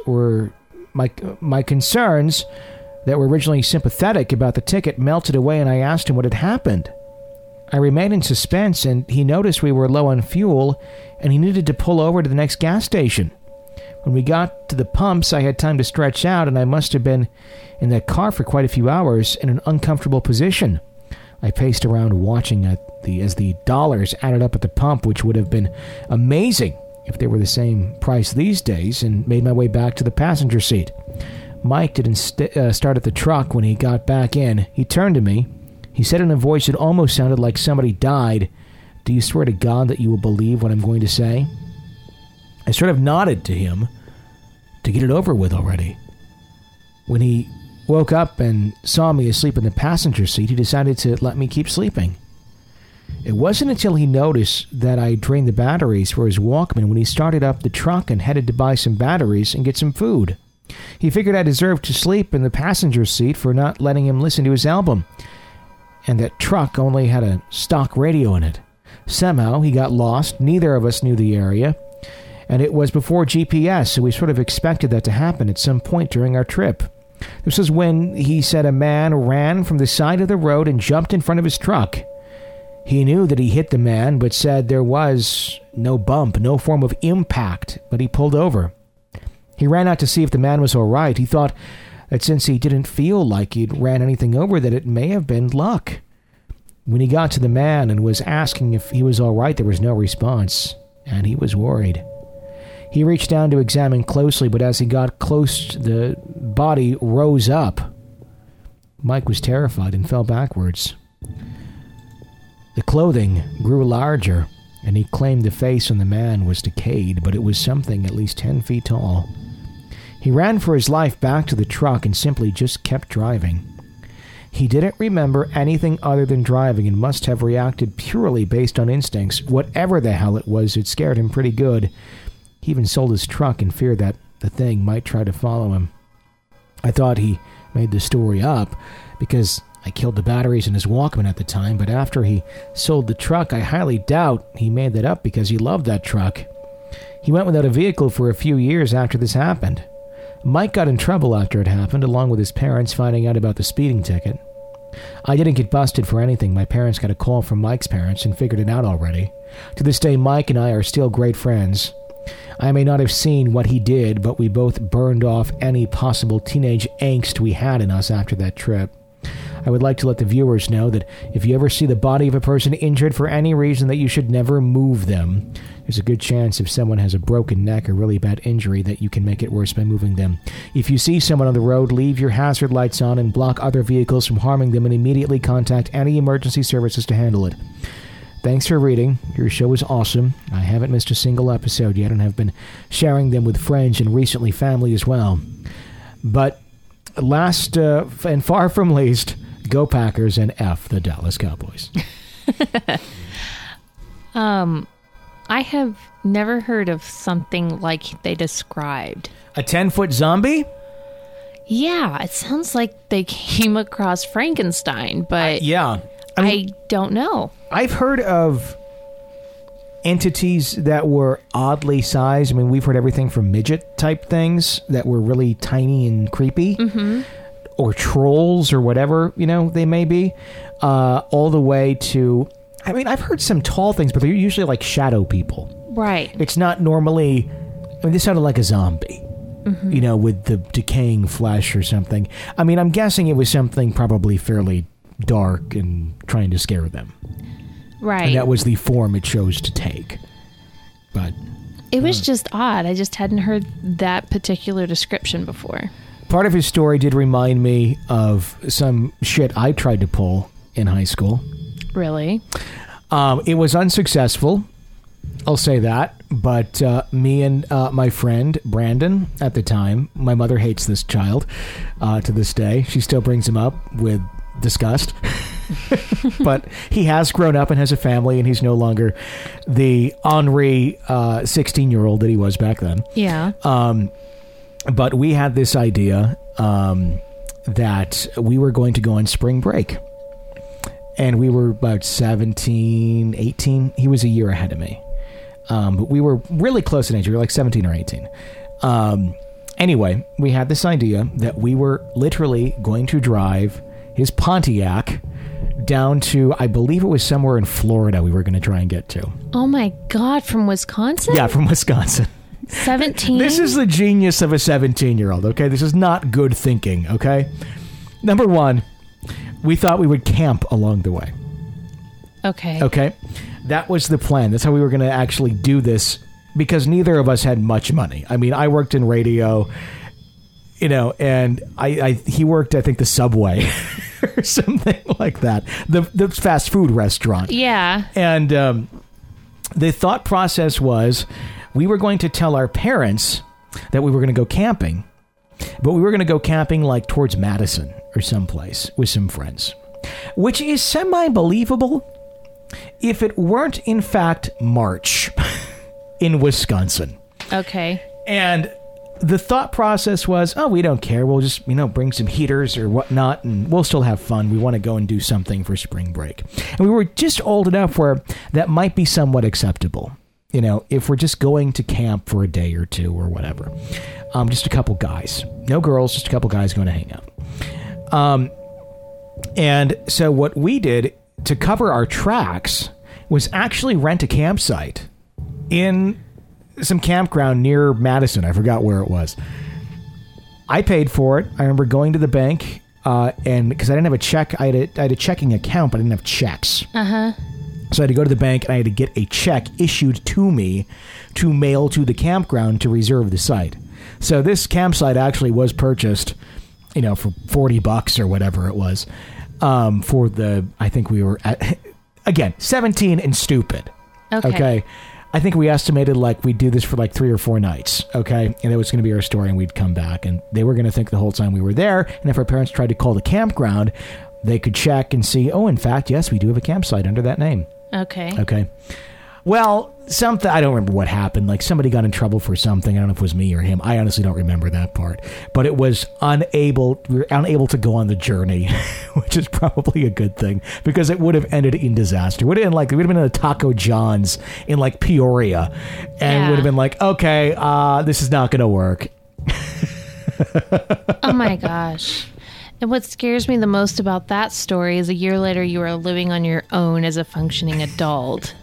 that were originally sympathetic about the ticket melted away, and I asked him what had happened. I remained in suspense, and he noticed we were low on fuel, and he needed to pull over to the next gas station. When we got to the pumps, I had time to stretch out, and I must have been in that car for quite a few hours in an uncomfortable position. I paced around watching as the dollars added up at the pump, which would have been amazing if they were the same price these days, and made my way back to the passenger seat. Mike didn't start at the truck when he got back in. He turned to me. He said in a voice that almost sounded like somebody died, "Do you swear to God that you will believe what I'm going to say?" I sort of nodded to him to get it over with already. When he woke up and saw me asleep in the passenger seat, he decided to let me keep sleeping. It wasn't until he noticed that I drained the batteries for his Walkman when he started up the truck and headed to buy some batteries and get some food. He figured I deserved to sleep in the passenger seat for not letting him listen to his album. And that truck only had a stock radio in it. Somehow he got lost. Neither of us knew the area. And it was before GPS, so we sort of expected that to happen at some point during our trip. This was when he said a man ran from the side of the road and jumped in front of his truck. He knew that he hit the man, but said there was no bump, no form of impact, but he pulled over. He ran out to see if the man was all right. He thought that since he didn't feel like he'd ran anything over, that it may have been luck. When he got to the man and was asking if he was all right, there was no response, and he was worried. He reached down to examine closely, but as he got close, the body rose up. Mike was terrified and fell backwards. The clothing grew larger, and he claimed the face on the man was decayed, but it was something at least 10 feet tall. He ran for his life back to the truck and simply just kept driving. He didn't remember anything other than driving and must have reacted purely based on instincts. Whatever the hell it was, it scared him pretty good. He even sold his truck in fear that the thing might try to follow him. I thought he made the story up because I killed the batteries in his Walkman at the time, but after he sold the truck, I highly doubt he made that up because he loved that truck. He went without a vehicle for a few years after this happened. Mike got in trouble after it happened, along with his parents finding out about the speeding ticket. I didn't get busted for anything. My parents got a call from Mike's parents and figured it out already. To this day, Mike and I are still great friends. I may not have seen what he did, but we both burned off any possible teenage angst we had in us after that trip. I would like to let the viewers know that if you ever see the body of a person injured for any reason, that you should never move them. There's a good chance if someone has a broken neck or really bad injury that you can make it worse by moving them. If you see someone on the road, leave your hazard lights on and block other vehicles from harming them, and immediately contact any emergency services to handle it. Thanks for reading. Your show is awesome. I haven't missed a single episode yet and have been sharing them with friends and recently family as well. But last and far from least, go Packers and F the Dallas Cowboys. I have never heard of something like they described. A 10-foot zombie? Yeah, it sounds like they came across Frankenstein, but yeah, I don't know. I've heard of entities that were oddly sized. I mean, we've heard everything from midget-type things that were really tiny and creepy, or trolls or whatever, they may be, all the way to... I mean, I've heard some tall things, but they're usually like shadow people. Right. It's not normally... I mean, this sounded like a zombie, with the decaying flesh or something. I mean, I'm guessing it was something probably fairly dark and trying to scare them. Right. And that was the form it chose to take. But... It was just odd. I just hadn't heard that particular description before. Part of his story did remind me of some shit I tried to pull in high school. Really? It was unsuccessful, I'll say that, but me and my friend, Brandon, at the time, my mother hates this child to this day. She still brings him up with disgust. But he has grown up and has a family, and he's no longer the ornery 16-year-old that he was back then. Yeah. But we had this idea that we were going to go on spring break. And we were about 17, 18. He was a year ahead of me. But we were really close in age. We were like 17 or 18. Anyway, we had this idea that we were literally going to drive his Pontiac down to, I believe it was somewhere in Florida we were going to try and get to. Oh my God, from Wisconsin? Yeah, from Wisconsin. 17? This is the genius of a 17-year-old, okay? This is not good thinking, okay? Number one, we thought we would camp along the way. Okay. Okay? That was the plan. That's how we were going to actually do this, because neither of us had much money. I mean, I worked in radio, you know, and he worked, I think, the Subway or something like that. The fast food restaurant. Yeah. And the thought process was we were going to tell our parents that we were going to go camping, but we were going to go camping like towards Madison or someplace with some friends, which is semi-believable if it weren't, in fact, March in Wisconsin. Okay. And the thought process was, oh, we don't care. We'll just, bring some heaters or whatnot, and we'll still have fun. We want to go and do something for spring break. And we were just old enough where that might be somewhat acceptable. If we're just going to camp for a day or two or whatever. Just a couple guys. No girls, just a couple guys going to hang out. And so what we did to cover our tracks was actually rent a campsite in some campground near Madison. I forgot where it was. I paid for it. I remember going to the bank, and because I didn't have a check, I had a checking account, but I didn't have checks. Uh-huh. So I had to go to the bank, and I had to get a check issued to me to mail to the campground to reserve the site. So this campsite actually was purchased, for $40 or whatever it was, I think we were at, again, 17 and stupid. Okay. I think we estimated we'd do this for 3 or 4 nights. Okay. And it was going to be our story, and we'd come back, and they were going to think the whole time we were there. And if our parents tried to call the campground, they could check and see, oh, in fact, yes, we do have a campsite under that name. Okay. Well, I don't remember what happened. Somebody got in trouble for something. I don't know if it was me or him. I honestly don't remember that part. But it was we were unable to go on the journey, which is probably a good thing, because it would have ended in disaster. It would have been a Taco John's in Peoria, and would have been okay, this is not going to work. Oh my gosh. And what scares me the most about that story is a year later you were living on your own as a functioning adult.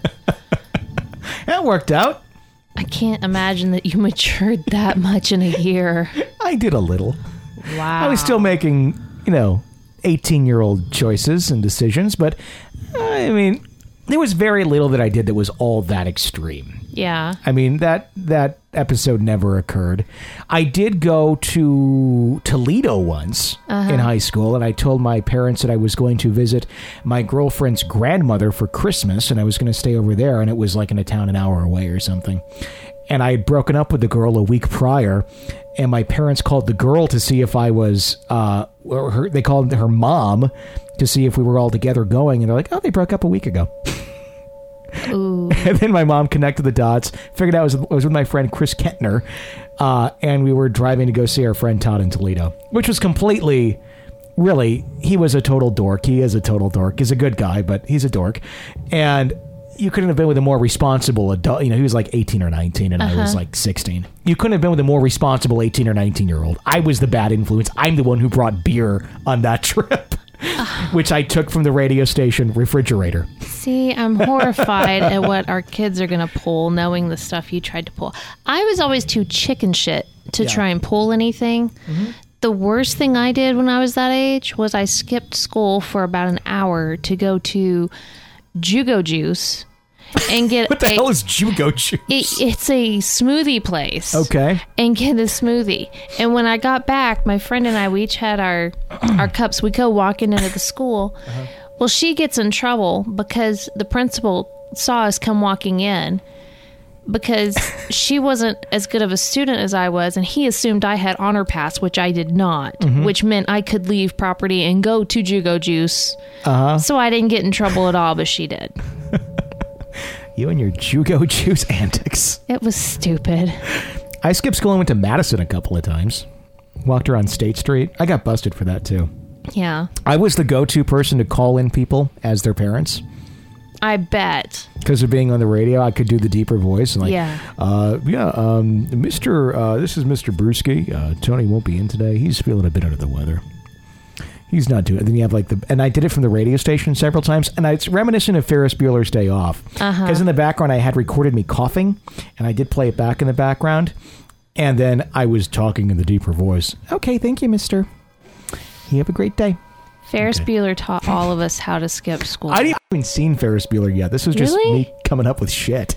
That worked out. I can't imagine that you matured that much in a year. I did a little. Wow. I was still making, 18-year-old choices and decisions, but I mean, there was very little that I did that was all that extreme. Yeah. I mean, that episode never occurred. I did go to Toledo once in high school, and I told my parents that I was going to visit my girlfriend's grandmother for Christmas, and I was going to stay over there, and it was in a town an hour away or something. And I had broken up with the girl a week prior, and my parents called the girl to see if I was, they called her mom to see if we were all together going, and they're like, oh, they broke up a week ago. Ooh. And then my mom connected the dots, figured out I was with my friend Chris Kentner, and we were driving to go see our friend Todd in Toledo, which was completely, really, he was a total dork. He is a total dork. He's a good guy, but he's a dork. And you couldn't have been with a more responsible adult. He was 18 or 19, and I was 16. You couldn't have been with a more responsible 18 or 19-year-old. I was the bad influence. I'm the one who brought beer on that trip. Which I took from the radio station refrigerator. See, I'm horrified at what our kids are going to pull, knowing the stuff you tried to pull. I was always too chicken shit to try and pull anything. Mm-hmm. The worst thing I did when I was that age was I skipped school for about an hour to go to Jugo Juice and get what the hell is Jugo Juice? It's a smoothie place. Okay. And get a smoothie. And when I got back, my friend and I, we each had our cups. We go walking into the school. Uh-huh. Well, she gets in trouble because the principal saw us come walking in because she wasn't as good of a student as I was, and he assumed I had honor pass, which I did not, which meant I could leave property and go to Jugo Juice. Uh-huh. So I didn't get in trouble at all, but she did. You and your Jugo Juice antics. It was stupid. I skipped school and went to Madison a couple of times. Walked around State Street. I got busted for that, too. Yeah. I was the go-to person to call in people as their parents. I bet. Because of being on the radio, I could do the deeper voice. And this is Mr. Brewski. Tony won't be in today. He's feeling a bit under the weather. He's not doing it. Then you have like and I did it from the radio station several times, and it's reminiscent of Ferris Bueller's Day Off. Because in the background, I had recorded me coughing, and I did play it back in the background, and then I was talking in the deeper voice. Okay, thank you, mister. You have a great day. Ferris Bueller taught all of us how to skip school. I haven't even seen Ferris Bueller yet. This was just me coming up with shit.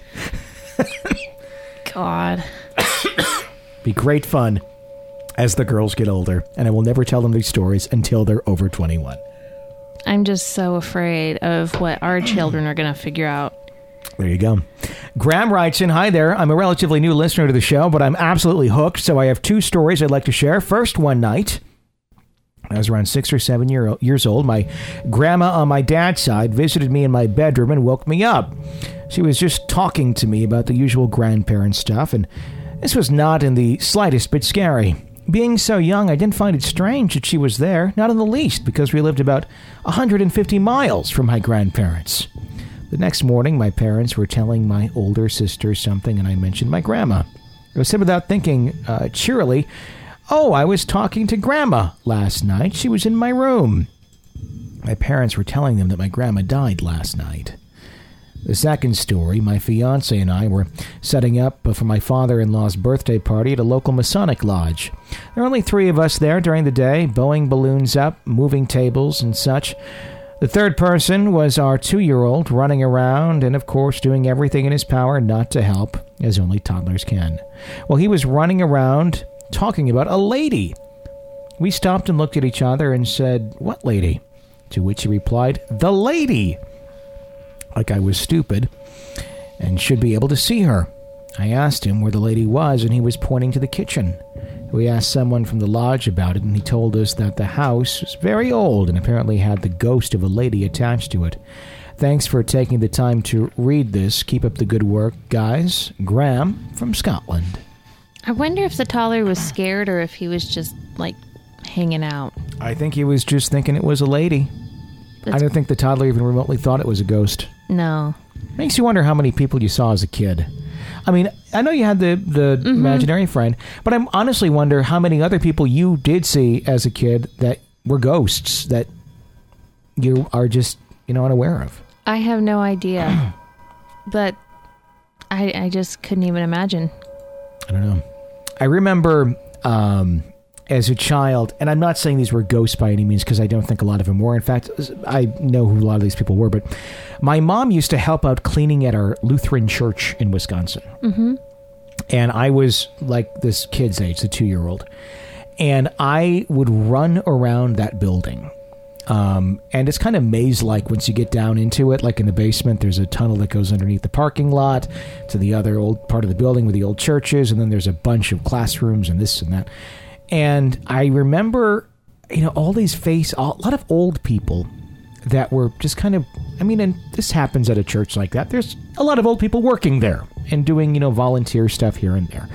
God. Be great fun as the girls get older, and I will never tell them these stories until they're over 21. I'm just so afraid of what our children are going to figure out. There you go. Graham writes in, hi there. I'm a relatively new listener to the show, but I'm absolutely hooked, so I have 2 stories I'd like to share. First, one night, I was around 6 or 7 years old. My grandma on my dad's side visited me in my bedroom and woke me up. She was just talking to me about the usual grandparent stuff, and this was not in the slightest bit scary. Being so young, I didn't find it strange that she was there, not in the least, because we lived about 150 miles from my grandparents. The next morning, my parents were telling my older sister something, and I mentioned my grandma. I said without thinking, cheerily, "Oh, I was talking to Grandma last night. She was in my room." My parents were telling them that my grandma died last night. The second story, my fiancé and I were setting up for my father-in-law's birthday party at a local Masonic lodge. There were only 3 of us there during the day, blowing balloons up, moving tables and such. The third person was our 2-year-old, running around and, of course, doing everything in his power not to help, as only toddlers can. Well, he was running around talking about a lady. We stopped and looked at each other and said, "What lady?" To which he replied, "The lady." Like I was stupid and should be able to see her. I asked him where the lady was, and he was pointing to the kitchen. We asked someone from the lodge about it, and he told us that the house was very old and apparently had the ghost of a lady attached to it. Thanks for taking the time to read this. Keep up the good work, guys. Graham from Scotland. I wonder if the toddler was scared or if he was just, like, hanging out. I think he was just thinking it was a lady. I don't think the toddler even remotely thought it was a ghost. No. Makes you wonder how many people you saw as a kid. I mean, I know you had the imaginary friend, but I honestly wonder how many other people you did see as a kid that were ghosts that you are just, unaware of. I have no idea. But I just couldn't even imagine. I don't know. I remember as a child, and I'm not saying these were ghosts by any means because I don't think a lot of them were. In fact, I know who a lot of these people were, but my mom used to help out cleaning at our Lutheran church in Wisconsin. Mm-hmm. And I was like this kid's age, the 2-year-old. And I would run around that building. And it's kind of maze-like once you get down into it. Like in the basement, there's a tunnel that goes underneath the parking lot to the other old part of the building with the old churches. And then there's a bunch of classrooms and this and that. And I remember, all these a lot of old people that were just kind of, and this happens at a church like that. There's a lot of old people working there and doing, volunteer stuff here and there.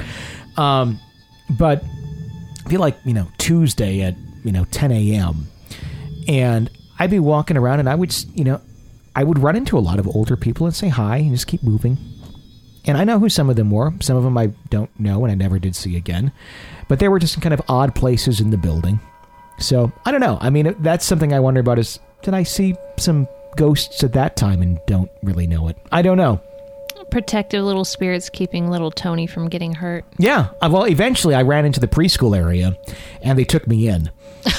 But I feel like, Tuesday at, 10 a.m. And I'd be walking around and I would, I would run into a lot of older people and say hi and just keep moving. And I know who some of them were. Some of them I don't know and I never did see again. But they were just in kind of odd places in the building. So, I don't know. That's something I wonder about is, did I see some ghosts at that time and don't really know it? I don't know. Protective little spirits keeping little Tony from getting hurt. Yeah. Well, eventually I ran into the preschool area and they took me in.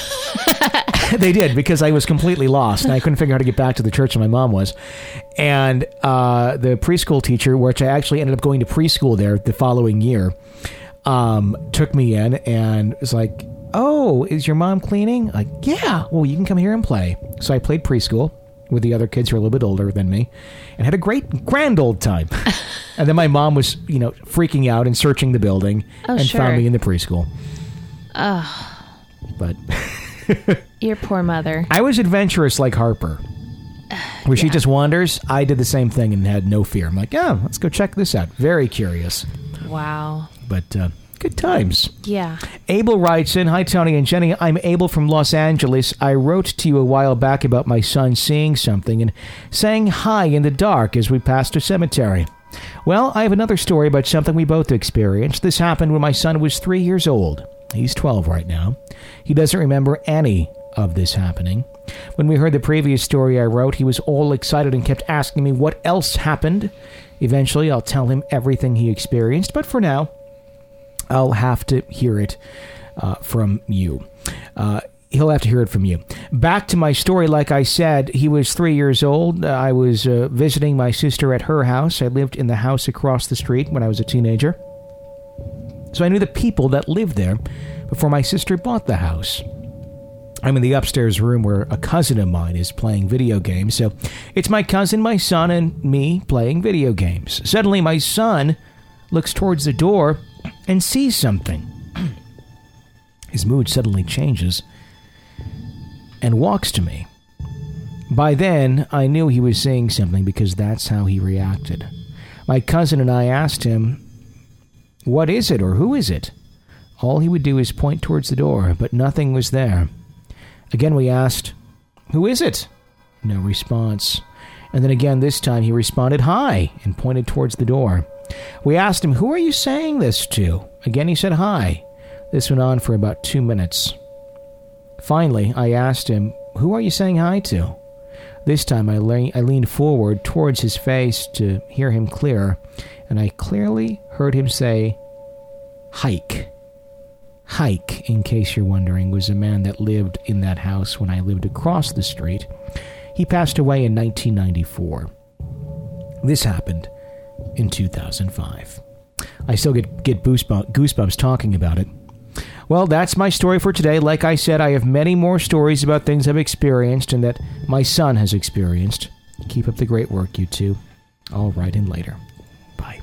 They did, because I was completely lost and I couldn't figure out how to get back to the church where my mom was. And the preschool teacher, which I actually ended up going to preschool there the following year, took me in and was like, "Oh, is your mom cleaning?" Like, "Yeah, well, you can come here and play." So I played preschool with the other kids who are a little bit older than me and had a grand old time. And then my mom was, freaking out and searching the building found me in the preschool. But your poor mother. I was adventurous like Harper. Where she just wanders, I did the same thing and had no fear. I'm like, "Oh, let's go check this out." Very curious. Wow. But good times. Yeah. Abel writes in, "Hi, Tony and Jenny. I'm Abel from Los Angeles. I wrote to you a while back about my son seeing something and saying hi in the dark as we passed a cemetery. Well, I have another story about something we both experienced. This happened when my son was 3 years old. He's 12 right now. He doesn't remember any of this happening. When we heard the previous story I wrote, he was all excited and kept asking me what else happened. Eventually, I'll tell him everything he experienced, but for now, I'll have to hear it from you. He'll have to hear it from you. Back to my story, like I said, he was 3 years old. I was visiting my sister at her house. I lived in the house across the street when I was a teenager. So I knew the people that lived there before my sister bought the house. I'm in the upstairs room where a cousin of mine is playing video games. So it's my cousin, my son, and me playing video games. Suddenly, my son looks towards the door and sees something. His mood suddenly changes and walks to me. By then, I knew he was seeing something because that's how he reacted. My cousin and I asked him, "What is it, or who is it?" All he would do is point towards the door, but nothing was there. Again, we asked, "Who is it?" No response. And then again, this time he responded, "Hi," and pointed towards the door. We asked him, "Who are you saying this to?" Again, he said, "Hi." This went on for about 2 minutes. Finally, I asked him, "Who are you saying hi to?" This time I leaned forward towards his face to hear him clearer, and I clearly heard him say, "Hike." Hike, in case you're wondering, was a man that lived in that house when I lived across the street. He passed away in 1994. This happened in 2005. I still get goosebumps talking about it. Well, that's my story for today. Like I said, I have many more stories about things I've experienced and that my son has experienced. Keep up the great work, you two. I'll write in later. Bye.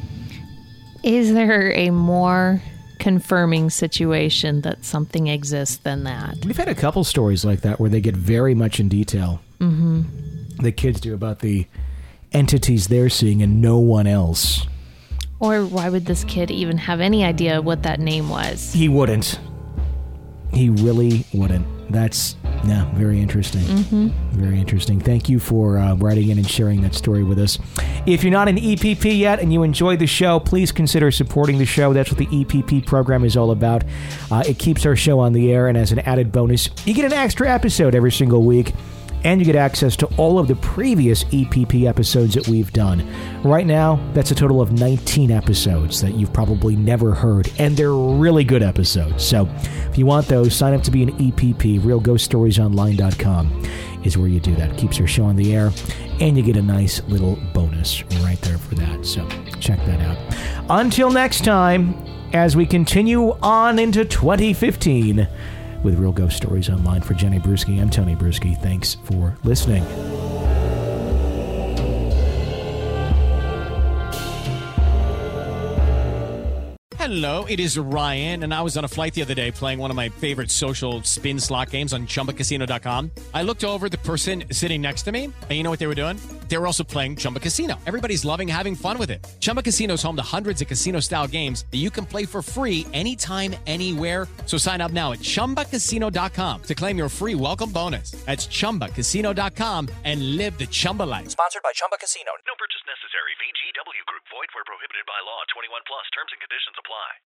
Is there a more confirming situation that something exists than that? We've had a couple stories like that where they get very much in detail. Mm-hmm. The kids do about the entities they're seeing and no one else. Or why would this kid even have any idea what that name was? He wouldn't. He really wouldn't. That's, very interesting. Mm-hmm. Very interesting. Thank you for writing in and sharing that story with us. If you're not an EPP yet and you enjoy the show, please consider supporting the show. That's what the EPP program is all about. It keeps our show on the air, and as an added bonus, you get an extra episode every single week. And you get access to all of the previous EPP episodes that we've done. Right now, that's a total of 19 episodes that you've probably never heard, and they're really good episodes. So if you want those, sign up to be an EPP. RealGhostStoriesOnline.com is where you do that. It keeps our show on the air, and you get a nice little bonus right there for that. So check that out. Until next time, as we continue on into 2015, with Real Ghost Stories Online. For Jenny Bruschi, I'm Tony Bruschi. Thanks for listening. Hello, it is Ryan, and I was on a flight the other day playing one of my favorite social spin slot games on ChumbaCasino.com. I looked over at the person sitting next to me, and you know what they were doing? They were also playing Chumba Casino. Everybody's loving having fun with it. Chumba Casino is home to hundreds of casino-style games that you can play for free anytime, anywhere. So sign up now at ChumbaCasino.com to claim your free welcome bonus. That's ChumbaCasino.com and live the Chumba life. Sponsored by Chumba Casino. No purchase necessary. VGW Group. Void where prohibited by law. 21 plus. Terms and conditions apply.